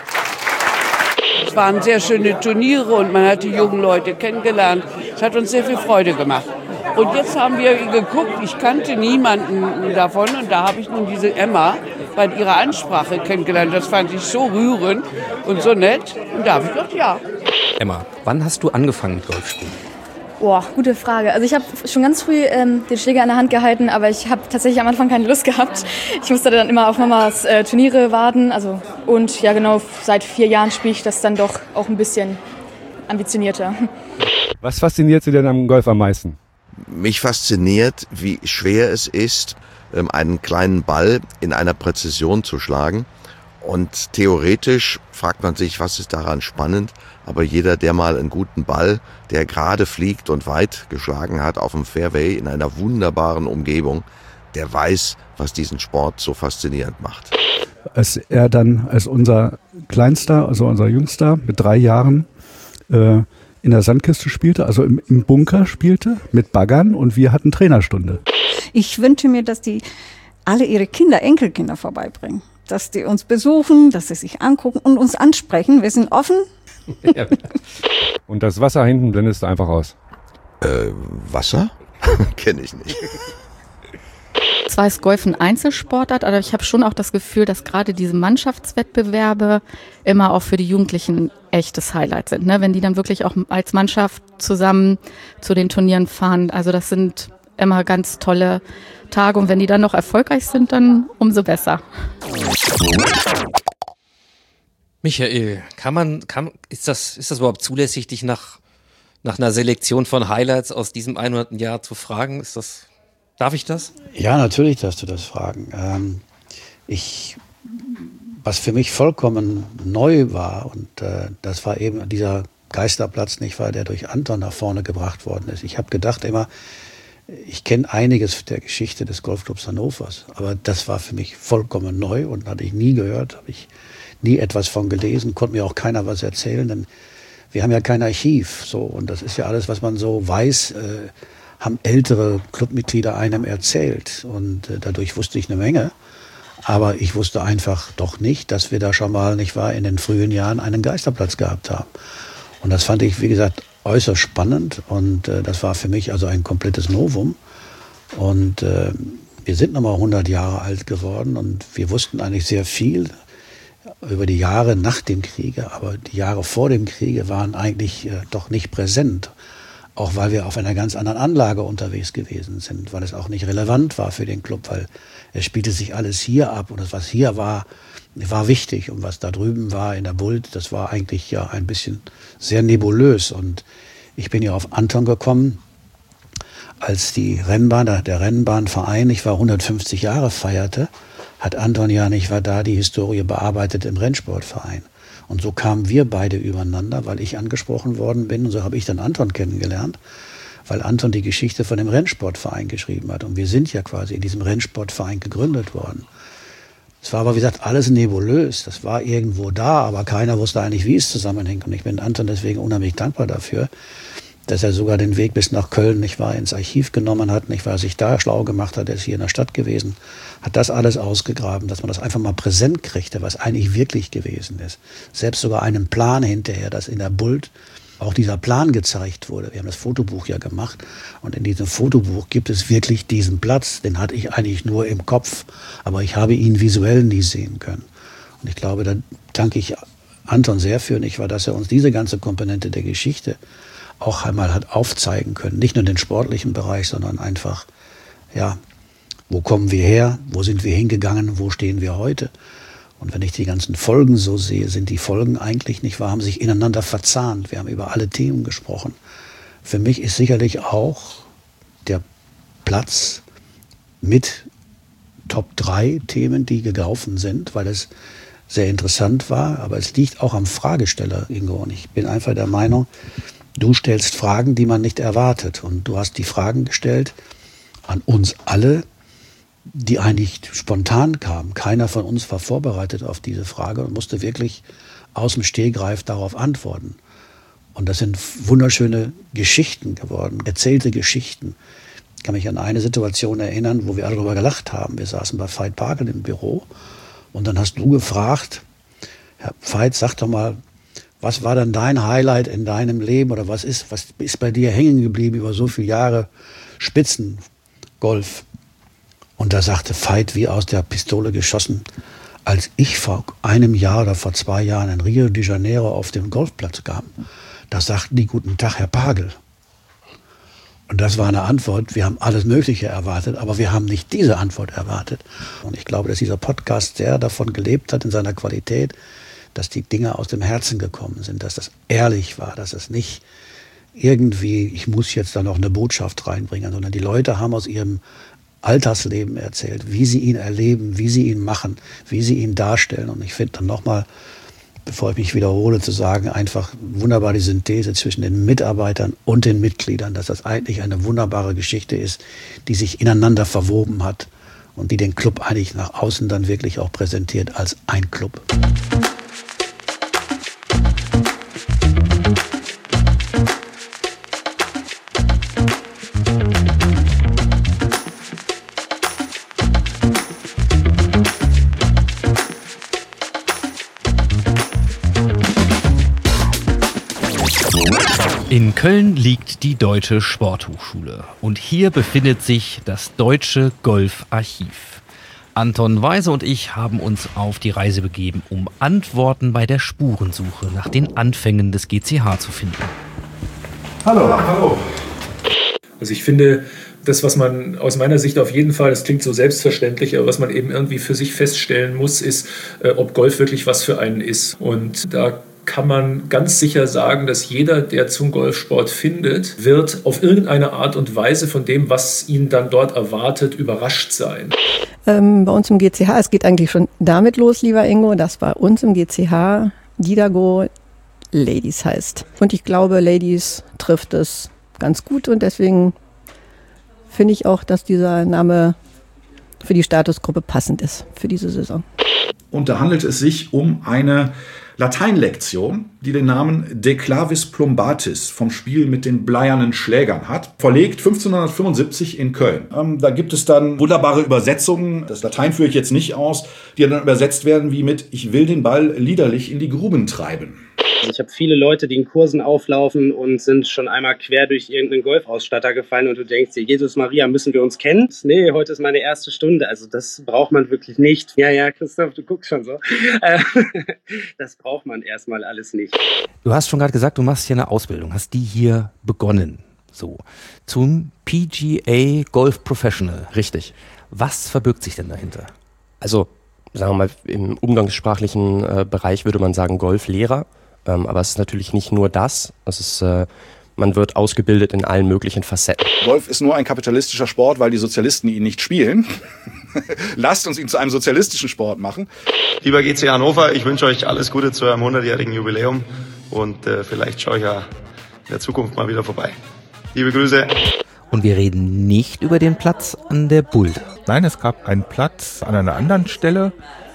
Es waren sehr schöne Turniere und man hat die jungen Leute kennengelernt. Es hat uns sehr viel Freude gemacht. Und jetzt haben wir geguckt, ich kannte niemanden davon und da habe ich nun diese Emma bei ihrer Ansprache kennengelernt. Das fand ich so rührend und so nett. Und da habe ich gedacht, ja. Emma, wann hast du angefangen mit Golfspielen? Boah, gute Frage. Also ich habe schon ganz früh ähm, den Schläger in der Hand gehalten, aber ich habe tatsächlich am Anfang keine Lust gehabt. Ich musste dann immer auf Mamas äh, Turniere warten. Also, und ja genau, seit vier Jahren spiele ich das dann doch auch ein bisschen ambitionierter. Was fasziniert Sie denn am Golf am meisten? Mich fasziniert, wie schwer es ist, einen kleinen Ball in einer Präzision zu schlagen. Und theoretisch fragt man sich, was ist daran spannend? Aber jeder, der mal einen guten Ball, der gerade fliegt und weit geschlagen hat auf dem Fairway in einer wunderbaren Umgebung, der weiß, was diesen Sport so faszinierend macht. Als er dann als unser Kleinster, also unser Jüngster mit drei Jahren äh, in der Sandkiste spielte, also im, im Bunker spielte mit Baggern und wir hatten Trainerstunde. Ich wünsche mir, dass die alle ihre Kinder, Enkelkinder vorbeibringen. Dass die uns besuchen, dass sie sich angucken und uns ansprechen. Wir sind offen. Und das Wasser hinten blendest du einfach aus? Äh, Wasser? Kenne ich nicht. Zwar ist Golf ein Einzelsportart, aber ich habe schon auch das Gefühl, dass gerade diese Mannschaftswettbewerbe immer auch für die Jugendlichen echtes Highlight sind. Ne? Wenn die dann wirklich auch als Mannschaft zusammen zu den Turnieren fahren. Also das sind immer ganz tolle Tage und wenn die dann noch erfolgreich sind, dann umso besser. Michael, kann man, kann, ist das, ist das überhaupt zulässig, dich nach nach einer Selektion von Highlights aus diesem hundertsten Jahr zu fragen. Ist das, darf ich das? Ja, natürlich darfst du das fragen. Ähm, ich, was für mich vollkommen neu war, und äh, das war eben dieser Geisterplatz, nicht wahr, der durch Anton nach vorne gebracht worden ist. Ich habe gedacht immer, ich kenne einiges der Geschichte des Golfclubs Hannovers, aber das war für mich vollkommen neu und hatte ich nie gehört, habe ich nie etwas von gelesen, konnte mir auch keiner was erzählen, denn wir haben ja kein Archiv, so, und das ist ja alles, was man so weiß, äh, haben ältere Clubmitglieder einem erzählt, und äh, dadurch wusste ich eine Menge, aber ich wusste einfach doch nicht, dass wir da schon mal, nicht wahr, in den frühen Jahren einen Geisterplatz gehabt haben. Und das fand ich, wie gesagt, äußerst spannend, und äh, das war für mich also ein komplettes Novum. Und äh, wir sind nochmal hundert Jahre alt geworden, und wir wussten eigentlich sehr viel über die Jahre nach dem Kriege, aber die Jahre vor dem Kriege waren eigentlich äh, doch nicht präsent, auch weil wir auf einer ganz anderen Anlage unterwegs gewesen sind, weil es auch nicht relevant war für den Club, weil es spielte sich alles hier ab, und das, was hier war, war wichtig, und was da drüben war in der Bult, das war eigentlich ja ein bisschen sehr nebulös. Und ich bin ja auf Anton gekommen, als die Rennbahn, der, der Rennbahnverein, ich war hundertfünfzig Jahre feierte, hat Anton ja nicht war da die Historie bearbeitet im Rennsportverein. Und so kamen wir beide übereinander, weil ich angesprochen worden bin, und so habe ich dann Anton kennengelernt, weil Anton die Geschichte von dem Rennsportverein geschrieben hat. Und wir sind ja quasi in diesem Rennsportverein gegründet worden. Es war aber, wie gesagt, alles nebulös. Das war irgendwo da, aber keiner wusste eigentlich, wie es zusammenhängt. Und ich bin Anton deswegen unheimlich dankbar dafür, dass er sogar den Weg bis nach Köln, nicht wahr, ins Archiv genommen hat, nicht wahr, sich da schlau gemacht hat. Er ist hier in der Stadt gewesen, hat das alles ausgegraben, dass man das einfach mal präsent kriegte, was eigentlich wirklich gewesen ist. Selbst sogar einen Plan hinterher, dass in der Bult auch dieser Plan gezeigt wurde. Wir haben das Fotobuch ja gemacht, und in diesem Fotobuch gibt es wirklich diesen Platz. Den hatte ich eigentlich nur im Kopf, aber ich habe ihn visuell nie sehen können. Und ich glaube, da danke ich Anton sehr für, nicht wahr, dass er uns diese ganze Komponente der Geschichte auch einmal hat aufzeigen können. Nicht nur den sportlichen Bereich, sondern einfach, ja, wo kommen wir her, wo sind wir hingegangen, wo stehen wir heute. Und wenn ich die ganzen Folgen so sehe, sind die Folgen eigentlich, nicht wahr, haben sich ineinander verzahnt. Wir haben über alle Themen gesprochen. Für mich ist sicherlich auch der Platz mit Top drei Themen, die gelaufen sind, weil es sehr interessant war. Aber es liegt auch am Fragesteller, Ingo. Und ich bin einfach der Meinung, du stellst Fragen, die man nicht erwartet. Und du hast die Fragen gestellt an uns alle, die eigentlich spontan kamen. Keiner von uns war vorbereitet auf diese Frage und musste wirklich aus dem Stegreif darauf antworten. Und das sind wunderschöne Geschichten geworden, erzählte Geschichten. Ich kann mich an eine Situation erinnern, wo wir alle darüber gelacht haben. Wir saßen bei Veit Pagel im Büro, und dann hast du gefragt, Herr Veit, sag doch mal, was war denn dein Highlight in deinem Leben, oder was ist, was ist bei dir hängen geblieben über so viele Jahre Spitzengolf? Und da sagte Veit wie aus der Pistole geschossen, als ich vor einem Jahr oder vor zwei Jahren in Rio de Janeiro auf den Golfplatz kam, da sagten die, guten Tag, Herr Pagel. Und das war eine Antwort, wir haben alles Mögliche erwartet, aber wir haben nicht diese Antwort erwartet. Und ich glaube, dass dieser Podcast sehr davon gelebt hat in seiner Qualität, dass die Dinge aus dem Herzen gekommen sind, dass das ehrlich war, dass es nicht irgendwie, ich muss jetzt da noch eine Botschaft reinbringen, sondern die Leute haben aus ihrem Alltagsleben erzählt, wie sie ihn erleben, wie sie ihn machen, wie sie ihn darstellen. Und ich finde dann nochmal, bevor ich mich wiederhole, zu sagen, einfach wunderbar die Synthese zwischen den Mitarbeitern und den Mitgliedern, dass das eigentlich eine wunderbare Geschichte ist, die sich ineinander verwoben hat und die den Club eigentlich nach außen dann wirklich auch präsentiert als ein Club. In Köln liegt die Deutsche Sporthochschule und hier befindet sich das Deutsche Golfarchiv. Anton Weise und ich haben uns auf die Reise begeben, um Antworten bei der Spurensuche nach den Anfängen des G C H zu finden. Hallo. Hallo. Also ich finde, das, was man aus meiner Sicht auf jeden Fall, das klingt so selbstverständlich, aber was man eben irgendwie für sich feststellen muss, ist, äh, ob Golf wirklich was für einen ist. Und da kann man ganz sicher sagen, dass jeder, der zum Golfsport findet, wird auf irgendeine Art und Weise von dem, was ihn dann dort erwartet, überrascht sein. Ähm, bei uns im G C H, es geht eigentlich schon damit los, lieber Ingo, dass bei uns im G C H Didago Ladies heißt. Und ich glaube, Ladies trifft es ganz gut und deswegen finde ich auch, dass dieser Name für die Statusgruppe passend ist für diese Saison. Und da handelt es sich um eine Lateinlektion, die den Namen De Clavis Plumbatis vom Spiel mit den bleiernen Schlägern hat. Verlegt fünfzehnhundertfünfundsiebzig in Köln. Ähm, da gibt es dann wunderbare Übersetzungen, das Latein führe ich jetzt nicht aus, die dann übersetzt werden wie mit Ich will den Ball liederlich in die Gruben treiben. Ich habe viele Leute, die in Kursen auflaufen und sind schon einmal quer durch irgendeinen Golfausstatter gefallen und du denkst dir, Jesus Maria, müssen wir uns kennen? Nee, heute ist meine erste Stunde. Also das braucht man wirklich nicht. Ja, ja, Christoph, du guckst schon so. Das braucht man erstmal alles nicht. Du hast schon gerade gesagt, du machst hier eine Ausbildung, hast die hier begonnen, so zum P G A Golf Professional. Richtig. Was verbirgt sich denn dahinter? Also, sagen wir mal, im umgangssprachlichen äh, Bereich würde man sagen Golflehrer. Ähm, aber es ist natürlich nicht nur das. Es ist, äh, man wird ausgebildet in allen möglichen Facetten. Golf ist nur ein kapitalistischer Sport, weil die Sozialisten ihn nicht spielen. Lasst uns ihn zu einem sozialistischen Sport machen. Lieber G C Hannover, ich wünsche euch alles Gute zu eurem hundertjährigen Jubiläum und äh, vielleicht schaue ich ja in der Zukunft mal wieder vorbei. Liebe Grüße. Und wir reden nicht über den Platz an der Buld. Nein, es gab einen Platz an einer anderen Stelle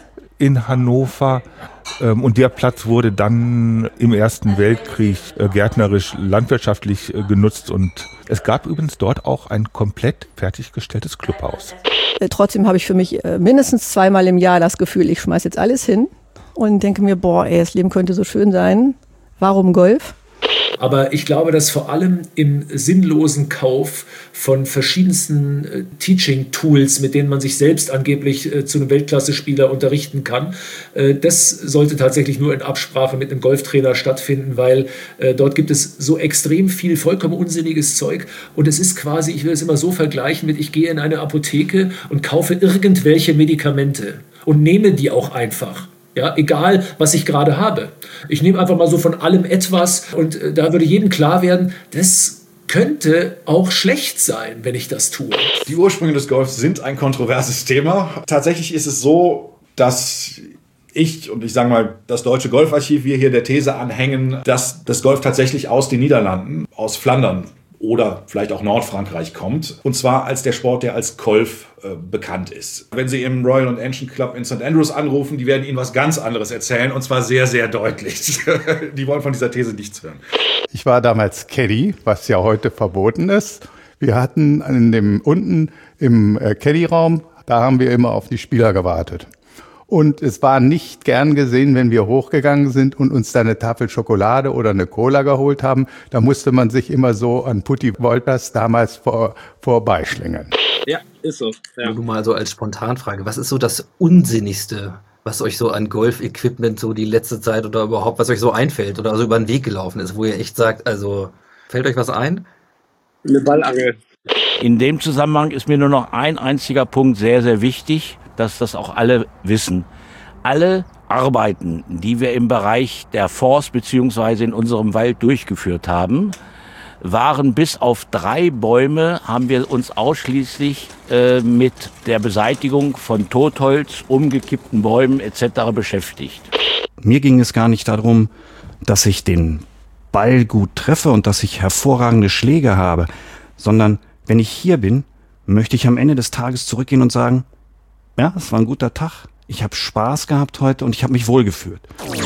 in Hannover. Und der Platz wurde dann im Ersten Weltkrieg gärtnerisch, landwirtschaftlich genutzt. Und es gab übrigens dort auch ein komplett fertiggestelltes Clubhaus. Trotzdem habe ich für mich mindestens zweimal im Jahr das Gefühl, ich schmeiße jetzt alles hin und denke mir, boah, ey, das Leben könnte so schön sein. Warum Golf? Aber ich glaube, dass vor allem im sinnlosen Kauf von verschiedensten äh, Teaching-Tools, mit denen man sich selbst angeblich äh, zu einem Weltklasse-Spieler unterrichten kann, äh, das sollte tatsächlich nur in Absprache mit einem Golftrainer stattfinden, weil äh, dort gibt es so extrem viel vollkommen unsinniges Zeug und es ist quasi, ich will es immer so vergleichen mit, ich gehe in eine Apotheke und kaufe irgendwelche Medikamente und nehme die auch einfach. Ja, egal, was ich gerade habe. Ich nehme einfach mal so von allem etwas und äh, da würde jedem klar werden, das könnte auch schlecht sein, wenn ich das tue. Die Ursprünge des Golfs sind ein kontroverses Thema. Tatsächlich ist es so, dass ich und ich sage mal, das Deutsche Golfarchiv, wir hier der These anhängen, dass das Golf tatsächlich aus den Niederlanden, aus Flandern oder vielleicht auch Nordfrankreich kommt. Und zwar als der Sport, der als Golf äh, bekannt ist. Wenn Sie im Royal and Ancient Club in Sankt Andrews anrufen, die werden Ihnen was ganz anderes erzählen und zwar sehr, sehr deutlich. Die wollen von dieser These nichts hören. Ich war damals Caddy, was ja heute verboten ist. Wir hatten in dem, unten im äh, Caddy-Raum, da haben wir immer auf die Spieler gewartet. Und es war nicht gern gesehen, wenn wir hochgegangen sind und uns da eine Tafel Schokolade oder eine Cola geholt haben. Da musste man sich immer so an Putti Wolters damals vor, vorbeischlängeln. Ja, ist so. Ja. Nur mal so als Spontanfrage, was ist so das Unsinnigste, was euch so an Golf-Equipment so die letzte Zeit oder überhaupt, was euch so einfällt oder so über den Weg gelaufen ist, wo ihr echt sagt, also fällt euch was ein? Eine Ballangel. In dem Zusammenhang ist mir nur noch ein einziger Punkt sehr, sehr wichtig, dass das auch alle wissen. Alle Arbeiten, die wir im Bereich der Forst beziehungsweise in unserem Wald durchgeführt haben, waren bis auf drei Bäume, haben wir uns ausschließlich äh, mit der Beseitigung von Totholz, umgekippten Bäumen et cetera beschäftigt. Mir ging es gar nicht darum, dass ich den Ball gut treffe und dass ich hervorragende Schläge habe, sondern wenn ich hier bin, möchte ich am Ende des Tages zurückgehen und sagen, ja, es war ein guter Tag. Ich habe Spaß gehabt heute und ich habe mich wohlgefühlt.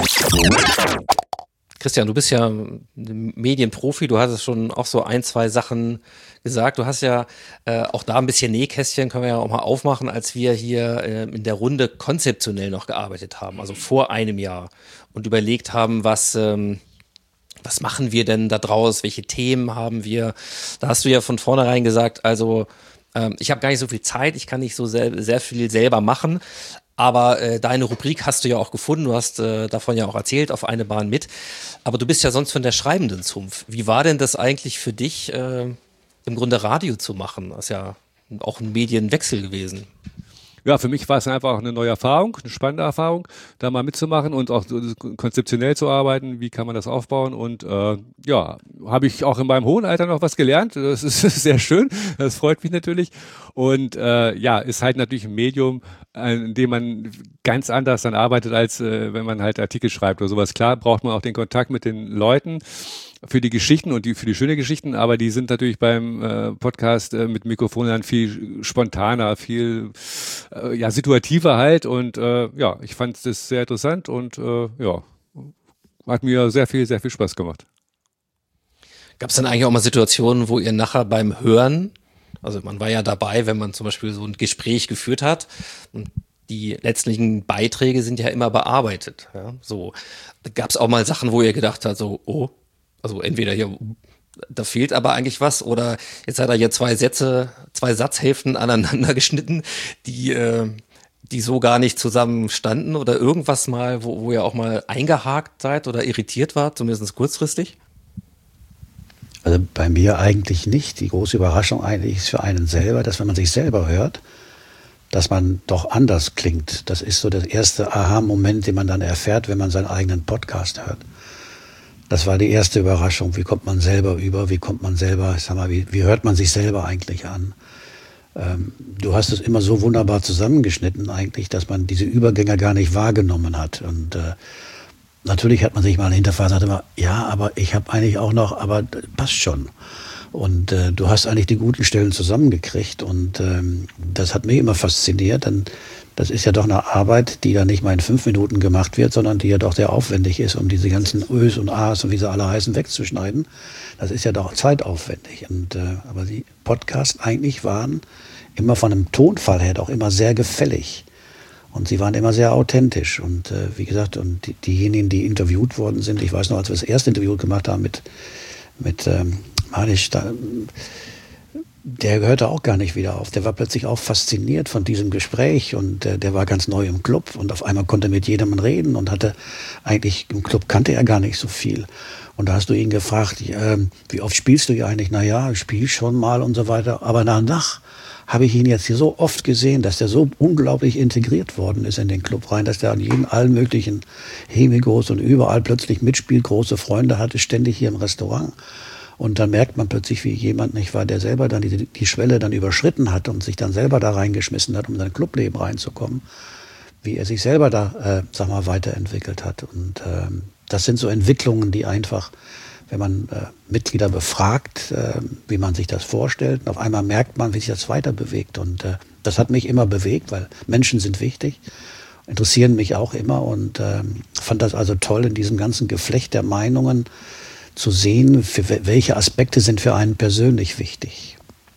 Christian, du bist ja Medienprofi, du hattest schon auch so ein, zwei Sachen gesagt. Du hast ja äh, auch da ein bisschen Nähkästchen, können wir ja auch mal aufmachen, als wir hier äh, in der Runde konzeptionell noch gearbeitet haben, also vor einem Jahr und überlegt haben, was... Ähm, Was machen wir denn da draus? Welche Themen haben wir? Da hast du ja von vornherein gesagt, also ähm, ich habe gar nicht so viel Zeit, ich kann nicht so sehr, sehr viel selber machen, aber äh, deine Rubrik hast du ja auch gefunden, du hast äh, davon ja auch erzählt, auf eine Bahn mit, aber du bist ja sonst von der schreibenden Zunft. Wie war denn das eigentlich für dich, äh, im Grunde Radio zu machen? Das ist ja auch ein Medienwechsel gewesen. ja, für mich war es einfach eine neue Erfahrung, eine spannende Erfahrung, da mal mitzumachen und auch konzeptionell zu arbeiten. Wie kann man das aufbauen? Und äh, ja, habe ich auch in meinem hohen Alter noch was gelernt. Das ist sehr schön. Das freut mich natürlich. Und äh, ja, ist halt natürlich ein Medium, in dem man ganz anders dann arbeitet, als äh, wenn man halt Artikel schreibt oder sowas. Klar braucht man auch den Kontakt mit den Leuten für die Geschichten und die für die schönen Geschichten, aber die sind natürlich beim äh, Podcast äh, mit Mikrofon dann viel spontaner, viel äh, ja situativer halt. Und äh, ja, ich fand das sehr interessant und äh, ja, hat mir sehr viel, sehr viel Spaß gemacht. Gab es denn eigentlich auch mal Situationen, wo ihr nachher beim Hören, also man war ja dabei, wenn man zum Beispiel so ein Gespräch geführt hat, und die letztlichen Beiträge sind ja immer bearbeitet. Ja? So, gab es auch mal Sachen, wo ihr gedacht habt, so, oh, also entweder hier, da fehlt aber eigentlich was, oder jetzt hat er hier zwei Sätze, zwei Satzhälften aneinander geschnitten, die, äh, die so gar nicht zusammen standen, oder irgendwas mal, wo, wo ihr auch mal eingehakt seid oder irritiert wart, zumindest kurzfristig? Also bei mir eigentlich nicht. Die große Überraschung eigentlich ist für einen selber, dass wenn man sich selber hört, dass man doch anders klingt. Das ist so der erste Aha-Moment, den man dann erfährt, wenn man seinen eigenen Podcast hört. Das war die erste Überraschung. Wie kommt man selber über? Wie kommt man selber, ich sag mal, wie, wie hört man sich selber eigentlich an? Ähm, du hast es immer so wunderbar zusammengeschnitten eigentlich, dass man diese Übergänge gar nicht wahrgenommen hat. Und äh, natürlich hat man sich mal hinterfragt und sagt immer, ja, aber ich habe eigentlich auch noch, aber passt schon. Und äh, du hast eigentlich die guten Stellen zusammengekriegt. Und ähm, das hat mich immer fasziniert, denn das ist ja doch eine Arbeit, die dann nicht mal in fünf Minuten gemacht wird, sondern die ja doch sehr aufwendig ist, um diese ganzen Ös und As und wie sie alle heißen wegzuschneiden. Das ist ja doch zeitaufwendig. Und, äh, aber die Podcasts eigentlich waren immer von einem Tonfall her doch immer sehr gefällig. Und sie waren immer sehr authentisch. Und äh, wie gesagt, und die, diejenigen, die interviewt worden sind, ich weiß noch, als wir das erste Interview gemacht haben mit, mit ähm, Manisch, da, der gehörte auch gar nicht wieder auf. Der war plötzlich auch fasziniert von diesem Gespräch und äh, der war ganz neu im Club und auf einmal konnte er mit jedem reden und hatte eigentlich, im Club kannte er gar nicht so viel. Und da hast du ihn gefragt, äh, wie oft spielst du hier eigentlich? Naja, ich spiele schon mal und so weiter. Aber danach habe ich ihn jetzt hier so oft gesehen, dass der so unglaublich integriert worden ist in den Club rein, dass der an jeden allen möglichen Hemigos und überall plötzlich mitspielt, große Freunde hatte, ständig hier im Restaurant. Und dann merkt man plötzlich, wie jemand nicht war, der selber dann die, die Schwelle dann überschritten hat und sich dann selber da reingeschmissen hat, um in sein Clubleben reinzukommen, wie er sich selber da, äh, sag mal, weiterentwickelt hat. Und ähm, das sind so Entwicklungen, die einfach, wenn man äh, Mitglieder befragt, äh, wie man sich das vorstellt, und auf einmal merkt man, wie sich das weiter bewegt. Und äh, das hat mich immer bewegt, weil Menschen sind wichtig, interessieren mich auch immer und äh, fand das also toll, in diesem ganzen Geflecht der Meinungen zu sehen, für welche Aspekte sind für einen persönlich wichtig.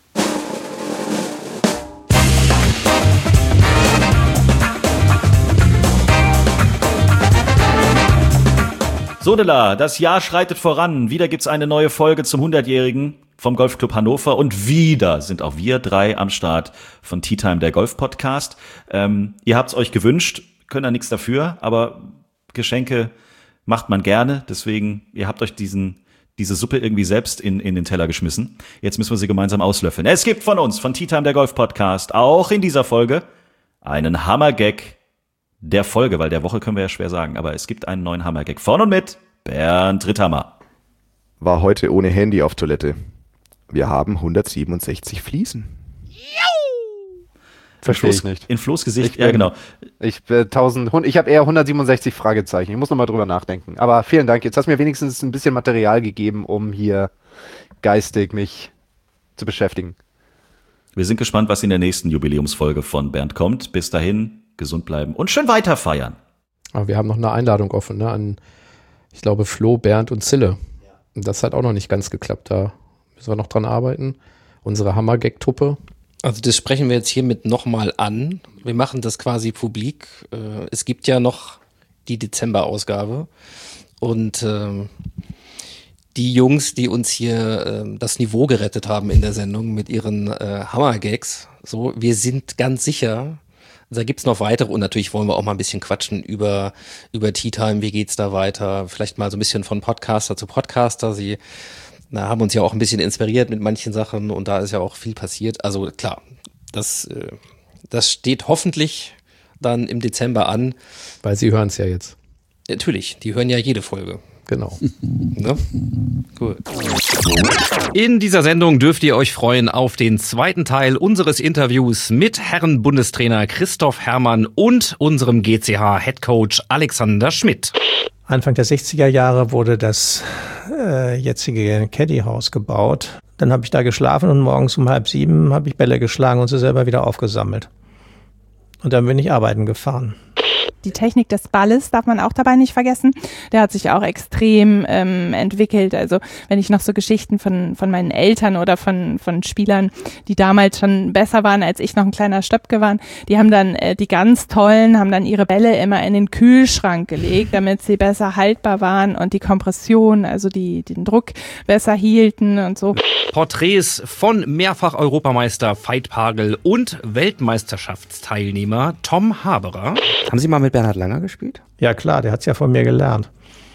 Sodela, das Jahr schreitet voran. Wieder gibt's eine neue Folge zum hundertjährigen vom Golfclub Hannover und wieder sind auch wir drei am Start von Tea Time, der Golf-Podcast. Ähm, ihr habt's euch gewünscht, könnt da nichts dafür, aber Geschenke macht man gerne, deswegen, ihr habt euch diesen, diese Suppe irgendwie selbst in, in den Teller geschmissen. Jetzt müssen wir sie gemeinsam auslöffeln. Es gibt von uns, von Tea Time, der Golf-Podcast, auch in dieser Folge einen Hammer-Gag der Folge, weil der Woche können wir ja schwer sagen, aber es gibt einen neuen Hammer-Gag von und mit Bernd Ritthammer. War heute ohne Handy auf Toilette. Wir haben hundertsiebenundsechzig Fliesen. Verstehe ich nicht. In Flo's Gesicht, ich bin, ja genau. Ich, äh, ich habe eher hundertsiebenundsechzig Fragezeichen. Ich muss nochmal drüber nachdenken. Aber vielen Dank. Jetzt hast du mir wenigstens ein bisschen Material gegeben, um hier geistig mich zu beschäftigen. Wir sind gespannt, was in der nächsten Jubiläumsfolge von Bernd kommt. Bis dahin, gesund bleiben und schön weiter feiern. Aber wir haben noch eine Einladung offen, ne, an, ich glaube, Flo, Bernd und Zille. Und das hat auch noch nicht ganz geklappt. Da müssen wir noch dran arbeiten. Unsere Hammer-Gag-Truppe. Also das sprechen wir jetzt hiermit nochmal an. Wir machen das quasi publik. Es gibt ja noch die Dezember-Ausgabe. Und ähm, die Jungs, die uns hier äh, das Niveau gerettet haben in der Sendung mit ihren äh, Hammer-Gags, so, wir sind ganz sicher, da gibt's noch weitere und natürlich wollen wir auch mal ein bisschen quatschen über, über Tea Time, wie geht's da weiter, vielleicht mal so ein bisschen von Podcaster zu Podcaster. Sie na, haben uns ja auch ein bisschen inspiriert mit manchen Sachen und da ist ja auch viel passiert. Also klar, das äh, das steht hoffentlich dann im Dezember an. Weil Sie hören es ja jetzt. Natürlich, die hören ja jede Folge. Genau. Ne? Gut. In dieser Sendung dürft ihr euch freuen auf den zweiten Teil unseres Interviews mit Herren Bundestrainer Christoph Herrmann und unserem G C H-Headcoach Alexander Schmidt. Anfang der sechziger Jahre wurde das äh, jetzige Caddy-Haus gebaut. Dann habe ich da geschlafen und morgens um halb sieben habe ich Bälle geschlagen und sie selber wieder aufgesammelt. Und dann bin ich arbeiten gefahren. Die Technik des Balles darf man auch dabei nicht vergessen. Der hat sich auch extrem ähm, entwickelt. Also wenn ich noch so Geschichten von von meinen Eltern oder von von Spielern, die damals schon besser waren, als ich noch ein kleiner Stöpke war, die haben dann, äh, die ganz tollen, haben dann ihre Bälle immer in den Kühlschrank gelegt, damit sie besser haltbar waren und die Kompression, also die den Druck besser hielten und so. Porträts von Mehrfach-Europameister Veit Pagel und Weltmeisterschaftsteilnehmer Tom Haberer. Haben Sie mal mit Bernhard Langer gespielt? Ja klar, der hat's ja von mir gelernt.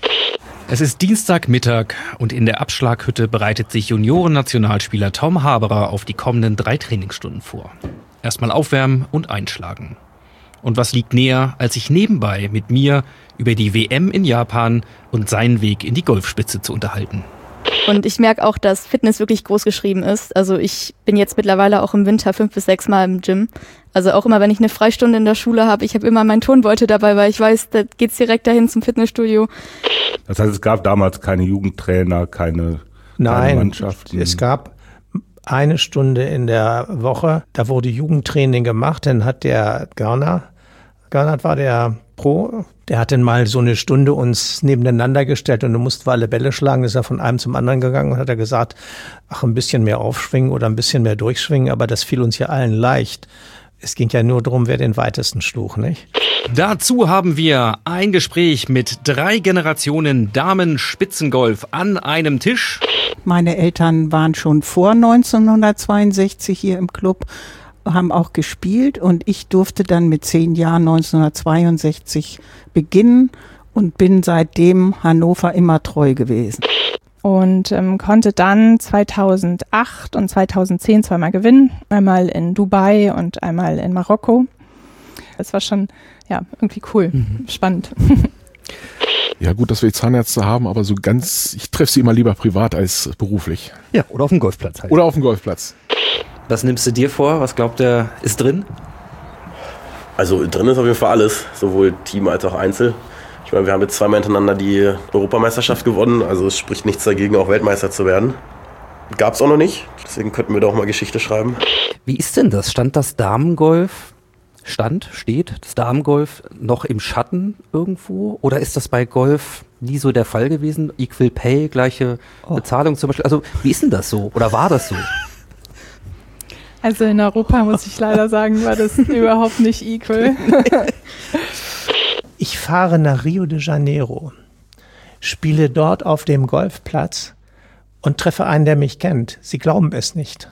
Es ist Dienstagmittag und in der Abschlaghütte bereitet sich Junioren-Nationalspieler Tom Haberer auf die kommenden drei Trainingsstunden vor. Erstmal aufwärmen und einschlagen. Und was liegt näher, als sich nebenbei mit mir über die W M in Japan und seinen Weg in die Golfspitze zu unterhalten. Und ich merke auch, dass Fitness wirklich groß geschrieben ist. Also ich bin jetzt mittlerweile auch im Winter fünf bis sechs Mal im Gym. Also auch immer, wenn ich eine Freistunde in der Schule habe, ich habe immer meinen Turnbeutel dabei, weil ich weiß, da geht's direkt dahin zum Fitnessstudio. Das heißt, es gab damals keine Jugendtrainer, keine, Nein, keine Mannschaften? Es gab eine Stunde in der Woche, da wurde Jugendtraining gemacht. Dann hat der Görner, Görner war der Pro, der hat dann mal so eine Stunde uns nebeneinander gestellt und du musst alle Bälle schlagen. Ist er von einem zum anderen gegangen und hat er gesagt, ach, ein bisschen mehr aufschwingen oder ein bisschen mehr durchschwingen, aber das fiel uns ja allen leicht. Es ging ja nur darum, wer den weitesten schlug, nicht? Dazu haben wir ein Gespräch mit drei Generationen Damen-Spitzengolf an einem Tisch. Meine Eltern waren schon vor neunzehnhundertzweiundsechzig hier im Club, haben auch gespielt und ich durfte dann mit zehn Jahren neunzehnhundertzweiundsechzig beginnen und bin seitdem Hannover immer treu gewesen. Und ähm, konnte dann zweitausendacht und zweitausendzehn zweimal gewinnen. Einmal in Dubai und einmal in Marokko. Das war schon, ja, irgendwie cool, mhm. spannend. Ja, gut, dass wir die Zahnärzte haben, aber so ganz, ich treffe sie immer lieber privat als beruflich. Ja, oder auf dem Golfplatz halt. Oder auf dem Golfplatz. Was nimmst du dir vor? Was glaubt ihr, ist drin? Also drin ist auf jeden Fall alles, sowohl Team als auch Einzel. Ich meine, wir haben jetzt zweimal hintereinander die Europameisterschaft gewonnen, also es spricht nichts dagegen, auch Weltmeister zu werden. Gab es auch noch nicht, deswegen könnten wir doch mal Geschichte schreiben. Wie ist denn das? Stand das Damengolf, stand, steht das Damengolf noch im Schatten irgendwo? Oder ist das bei Golf nie so der Fall gewesen? Equal Pay, gleiche oh. Bezahlung zum Beispiel. Also wie ist denn das so? Oder war das so? Also in Europa, muss ich leider sagen, war das überhaupt nicht equal. Ich fahre nach Rio de Janeiro, spiele dort auf dem Golfplatz und treffe einen, der mich kennt. Sie glauben es nicht.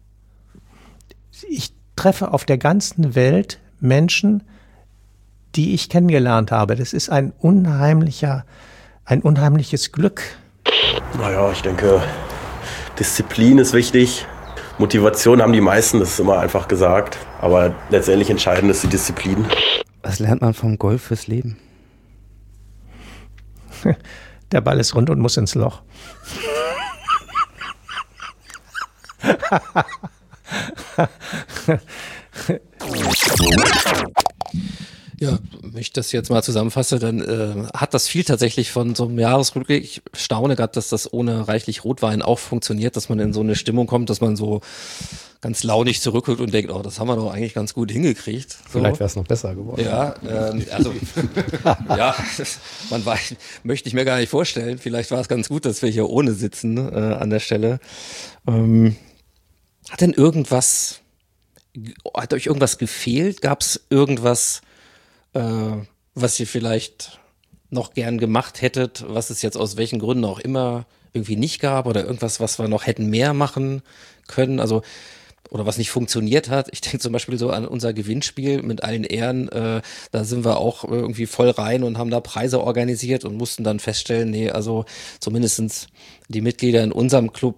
Ich treffe auf der ganzen Welt Menschen, die ich kennengelernt habe. Das ist ein unheimlicher, ein unheimliches Glück. Naja, ich denke, Disziplin ist wichtig. Motivation haben die meisten, das ist immer einfach gesagt. Aber letztendlich entscheidend ist die Disziplin. Was lernt man vom Golf fürs Leben? Der Ball ist rund und muss ins Loch. Ja, wenn ich das jetzt mal zusammenfasse, dann äh, hat das viel tatsächlich von so einem Jahresrückblick. Ich staune gerade, dass das ohne reichlich Rotwein auch funktioniert, dass man in so eine Stimmung kommt, dass man so ganz launig zurückguckt und denkt, oh, das haben wir doch eigentlich ganz gut hingekriegt. So. Vielleicht wäre es noch besser geworden. Ja, ähm, also ja, man weiß, möchte ich mir gar nicht vorstellen. Vielleicht war es ganz gut, dass wir hier ohne sitzen äh, an der Stelle. Ähm, hat denn irgendwas, hat euch irgendwas gefehlt? Gab es irgendwas, äh, was ihr vielleicht noch gern gemacht hättet, was es jetzt aus welchen Gründen auch immer irgendwie nicht gab oder irgendwas, was wir noch hätten mehr machen können? Also oder was nicht funktioniert hat. Ich denke zum Beispiel so an unser Gewinnspiel mit allen Ehren. Äh, da sind wir auch irgendwie voll rein und haben da Preise organisiert und mussten dann feststellen, nee, also zumindestens die Mitglieder in unserem Club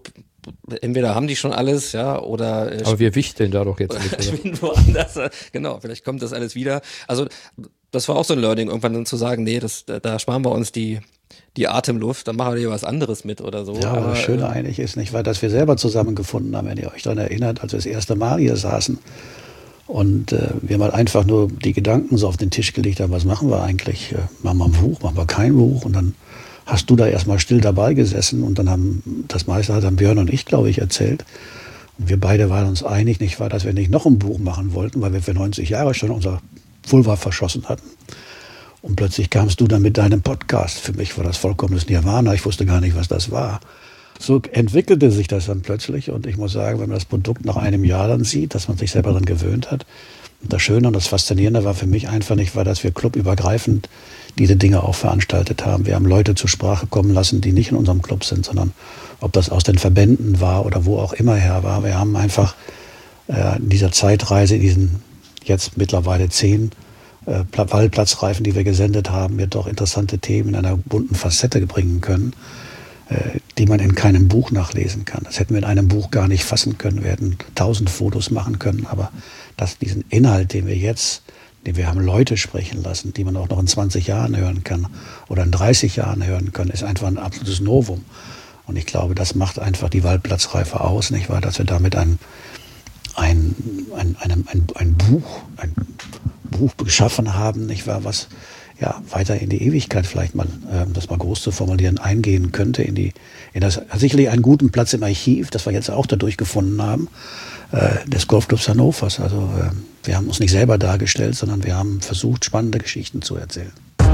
entweder haben die schon alles, ja, oder äh, aber wir wichteln da doch jetzt nicht. Spielen woanders. Genau, vielleicht kommt das alles wieder. Also das war auch so ein Learning, irgendwann dann zu sagen, nee, das, da sparen wir uns die die Atemluft, dann machen wir hier was anderes mit oder so. Ja, aber, aber das Schöne äh, eigentlich ist nicht, weil dass wir selber zusammengefunden haben, wenn ihr euch daran erinnert, als wir das erste Mal hier saßen und äh, wir mal einfach nur die Gedanken so auf den Tisch gelegt haben, was machen wir eigentlich? Äh, machen wir ein Buch, machen wir kein Buch? Und dann hast du da erstmal still dabei gesessen und dann haben, das meiste hat dann Björn und ich, glaube ich, erzählt. Und wir beide waren uns einig, nicht wahr, dass wir nicht noch ein Buch machen wollten, weil wir für neunzig Jahre schon unser Vulva verschossen hatten. Und plötzlich kamst du dann mit deinem Podcast. Für mich war das vollkommenes Nirvana. Ich wusste gar nicht, was das war. So entwickelte sich das dann plötzlich. Und ich muss sagen, wenn man das Produkt nach einem Jahr dann sieht, dass man sich selber daran gewöhnt hat. Und das Schöne und das Faszinierende war für mich einfach nicht, war, dass wir clubübergreifend diese Dinge auch veranstaltet haben. Wir haben Leute zur Sprache kommen lassen, die nicht in unserem Club sind, sondern ob das aus den Verbänden war oder wo auch immer her war. Wir haben einfach äh, in dieser Zeitreise, in diesen jetzt mittlerweile zehn äh, Waldplatzreifen, die wir gesendet haben, wir doch interessante Themen in einer bunten Facette bringen können, äh, die man in keinem Buch nachlesen kann. Das hätten wir in einem Buch gar nicht fassen können. Wir hätten tausend Fotos machen können, aber dass diesen Inhalt, den wir jetzt, den wir haben Leute sprechen lassen, die man auch noch in zwanzig Jahren hören kann oder in dreißig Jahren hören kann, ist einfach ein absolutes Novum. Und ich glaube, das macht einfach die Waldplatzreife aus, nicht wahr? Dass wir damit ein, ein, ein, ein, ein, ein Buch, ein Buch geschaffen haben, nicht wahr? Was ja weiter in die Ewigkeit vielleicht mal, äh, das mal groß zu formulieren, eingehen könnte in die, in das sicherlich einen guten Platz im Archiv, das wir jetzt auch dadurch gefunden haben, äh, des Golfclubs Hannovers. Also äh, wir haben uns nicht selber dargestellt, sondern wir haben versucht, spannende Geschichten zu erzählen.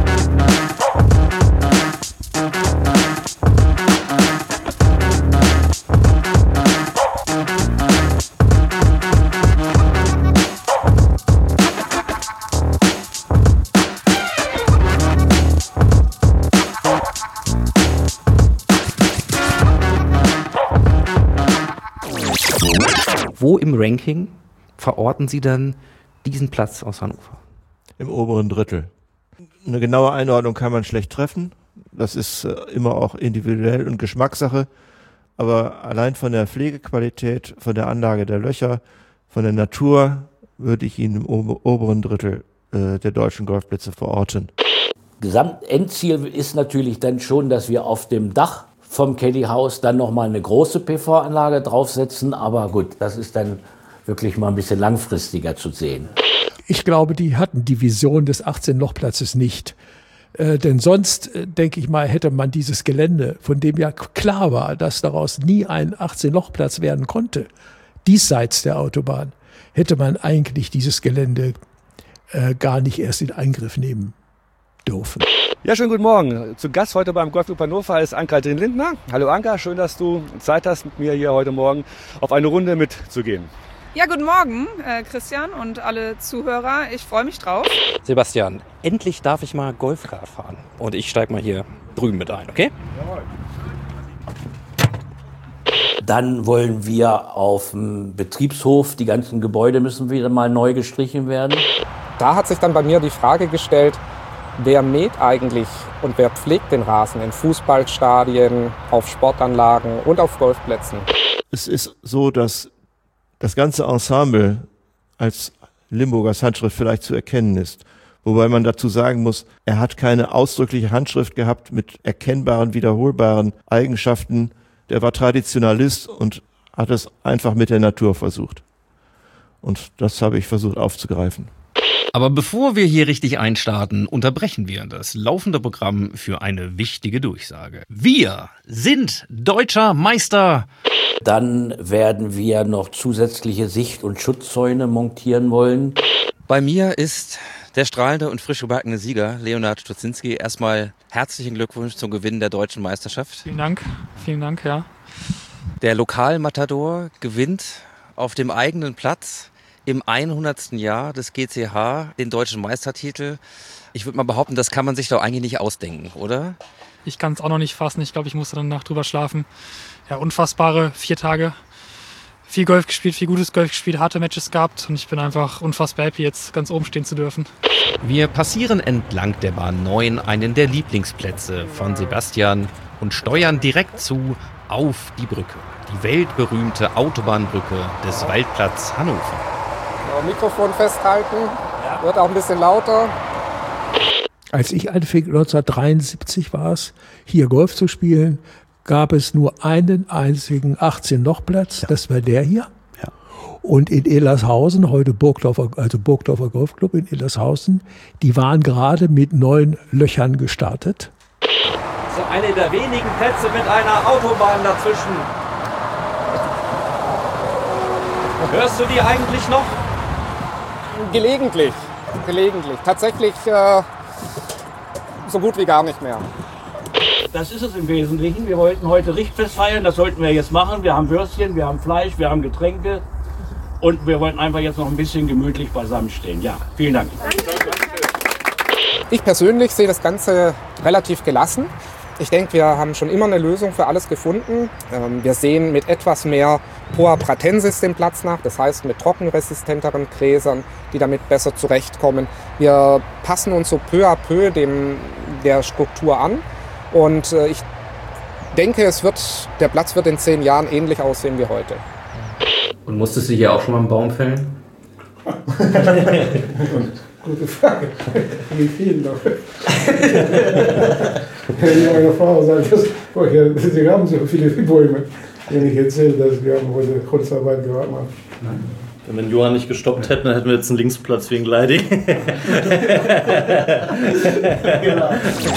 Wo im Ranking verorten Sie dann diesen Platz aus Hannover? Im oberen Drittel. Eine genaue Einordnung kann man schlecht treffen. Das ist äh, immer auch individuell und Geschmackssache. Aber allein von der Pflegequalität, von der Anlage der Löcher, von der Natur würde ich ihn im ober- oberen Drittel äh, der deutschen Golfplätze verorten. Gesamtendziel ist natürlich dann schon, dass wir auf dem Dach vom Caddy House dann nochmal eine große P V-Anlage draufsetzen. Aber gut, das ist dann wirklich mal ein bisschen langfristiger zu sehen. Ich glaube, die hatten die Vision des achtzehn-Loch-Platzes nicht. Äh, denn sonst, äh, denke ich mal, hätte man dieses Gelände, von dem ja klar war, dass daraus nie ein achtzehn-Loch-Platz werden konnte, diesseits der Autobahn, hätte man eigentlich dieses Gelände äh, gar nicht erst in Angriff nehmen dürfen. Ja, schönen guten Morgen. Zu Gast heute beim Golfclub Hannover ist Ann-Kathrin Lindner. Hallo Anka, schön, dass du Zeit hast, mit mir hier heute Morgen auf eine Runde mitzugehen. Ja, guten Morgen, äh, Christian und alle Zuhörer. Ich freue mich drauf. Sebastian, endlich darf ich mal Golfkart fahren. Und ich steige mal hier drüben mit ein, okay? Jawohl. Dann wollen wir auf dem Betriebshof, die ganzen Gebäude müssen wieder mal neu gestrichen werden. Da hat sich dann bei mir die Frage gestellt, wer mäht eigentlich und wer pflegt den Rasen in Fußballstadien, auf Sportanlagen und auf Golfplätzen? Es ist so, dass das ganze Ensemble als Limburgers Handschrift vielleicht zu erkennen ist. Wobei man dazu sagen muss, er hat keine ausdrückliche Handschrift gehabt mit erkennbaren, wiederholbaren Eigenschaften. Der war Traditionalist und hat es einfach mit der Natur versucht. Und das habe ich versucht aufzugreifen. Aber bevor wir hier richtig einstarten, unterbrechen wir das laufende Programm für eine wichtige Durchsage. Wir sind deutscher Meister. Dann werden wir noch zusätzliche Sicht- und Schutzzäune montieren wollen. Bei mir ist der strahlende und frisch gebackene Sieger, Leonard Stutzinski. Erstmal herzlichen Glückwunsch zum Gewinn der deutschen Meisterschaft. Vielen Dank, vielen Dank, ja. Der Lokalmatador gewinnt auf dem eigenen Platz im hundertsten Jahr des G C H den deutschen Meistertitel. Ich würde mal behaupten, das kann man sich doch eigentlich nicht ausdenken, oder? Ich kann es auch noch nicht fassen. Ich glaube, ich musste dann Nacht drüber schlafen. Ja, unfassbare vier Tage. Viel Golf gespielt, viel gutes Golf gespielt, harte Matches gehabt. Und ich bin einfach unfassbar happy, jetzt ganz oben stehen zu dürfen. Wir passieren entlang der Bahn neun einen der Lieblingsplätze von Sebastian und steuern direkt zu auf die Brücke. die weltberühmte Autobahnbrücke des Waldplatz Hannover. So, Mikrofon festhalten, wird auch ein bisschen lauter. Als ich anfing, neunzehnhundertdreiundsiebzig war es, hier Golf zu spielen, gab es nur einen einzigen achtzehn-Loch-Platz, ja. Das war der hier. Ja. Und in Illershausen, heute Burgdorfer, also Burgdorfer Golfclub in Illershausen, die waren gerade mit neun Löchern gestartet. So eine der wenigen Plätze mit einer Autobahn dazwischen. Hörst du die eigentlich noch? Gelegentlich, gelegentlich. Tatsächlich äh, so gut wie gar nicht mehr. Das ist es im Wesentlichen. Wir wollten heute Richtfest feiern, das sollten wir jetzt machen. Wir haben Würstchen, wir haben Fleisch, wir haben Getränke und wir wollten einfach jetzt noch ein bisschen gemütlich beisammen stehen. Ja, vielen Dank. Ich persönlich sehe das Ganze relativ gelassen. Ich denke, wir haben schon immer eine Lösung für alles gefunden. Wir sehen mit etwas mehr Poa pratensis den Platz nach, das heißt mit trockenresistenteren Gräsern, die damit besser zurechtkommen. Wir passen uns so peu à peu dem, der Struktur an und ich denke, es wird, der Platz wird in zehn Jahren ähnlich aussehen wie heute. Und musstest du hier auch schon mal einen Baum fällen? Gute Frage. Wie viel noch? Wenn meine Frau sagt, das, oh ja, Sie haben so viele Bäume. Wenn ich erzähle, dass wir haben heute Kurzarbeit gemacht haben. Wenn Johann nicht gestoppt hätte, dann hätten wir jetzt einen Linksplatz wegen Leidi. Genau.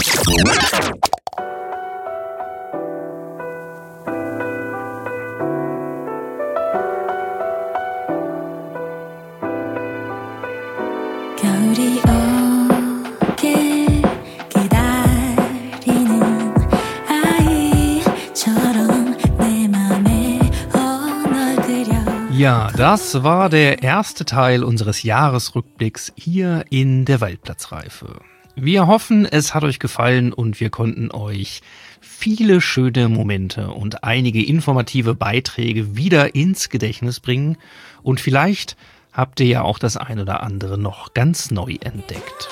Ja, das war der erste Teil unseres Jahresrückblicks hier in der Waldplatzreife. Wir hoffen, es hat euch gefallen und wir konnten euch viele schöne Momente und einige informative Beiträge wieder ins Gedächtnis bringen und vielleicht habt ihr ja auch das ein oder andere noch ganz neu entdeckt.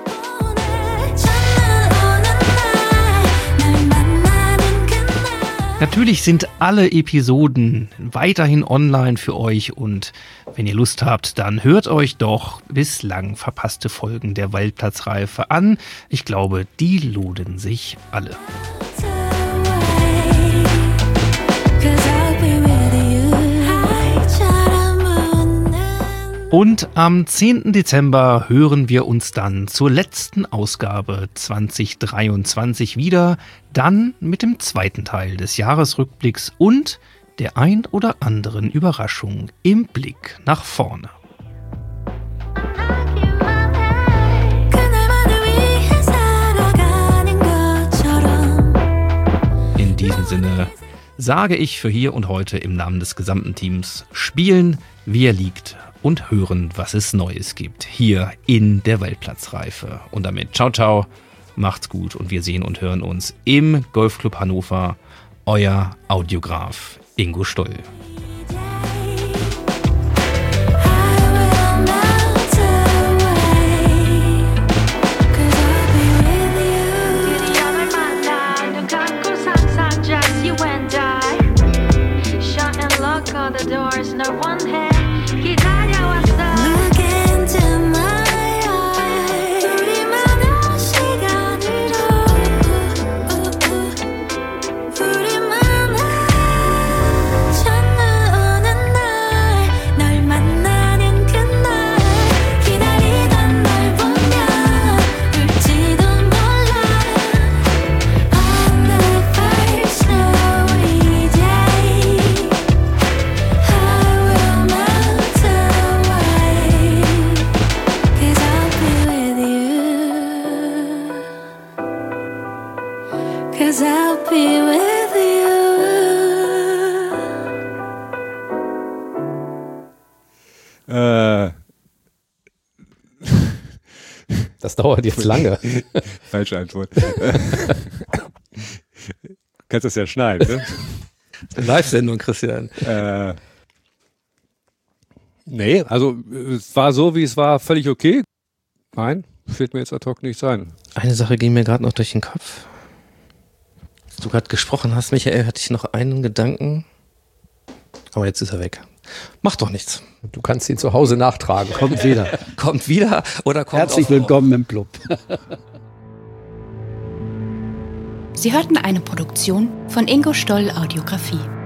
Natürlich sind alle Episoden weiterhin online für euch und wenn ihr Lust habt, dann hört euch doch bislang verpasste Folgen der Waldplatzreife an. Ich glaube, die lohnen sich alle. Und am zehnten Dezember hören wir uns dann zur letzten Ausgabe zwanzig dreiundzwanzig wieder, dann mit dem zweiten Teil des Jahresrückblicks und der ein oder anderen Überraschung im Blick nach vorne. In diesem Sinne sage ich für hier und heute im Namen des gesamten Teams: Spielen, wie er liegt, und hören, was es Neues gibt, hier in der Waldplatzreife. Und damit ciao, ciao, macht's gut und wir sehen und hören uns im Golfclub Hannover. Euer Audiograf Ingo Stoll. Das dauert jetzt lange. Falsche Antwort. Du kannst das ja schneiden, ne? Eine Live-Sendung, Christian. Äh, nee, also es war so, wie es war, völlig okay. Nein, fällt mir jetzt ad hoc nichts ein. Eine Sache ging mir gerade noch durch den Kopf. Als du gerade gesprochen hast, Michael, hatte ich noch einen Gedanken. Aber jetzt ist er weg. Macht doch nichts. Du kannst ihn zu Hause nachtragen. Kommt wieder. Kommt wieder oder kommt Herzlich willkommen im Club. Sie hörten eine Produktion von Ingo Stoll Audiografie.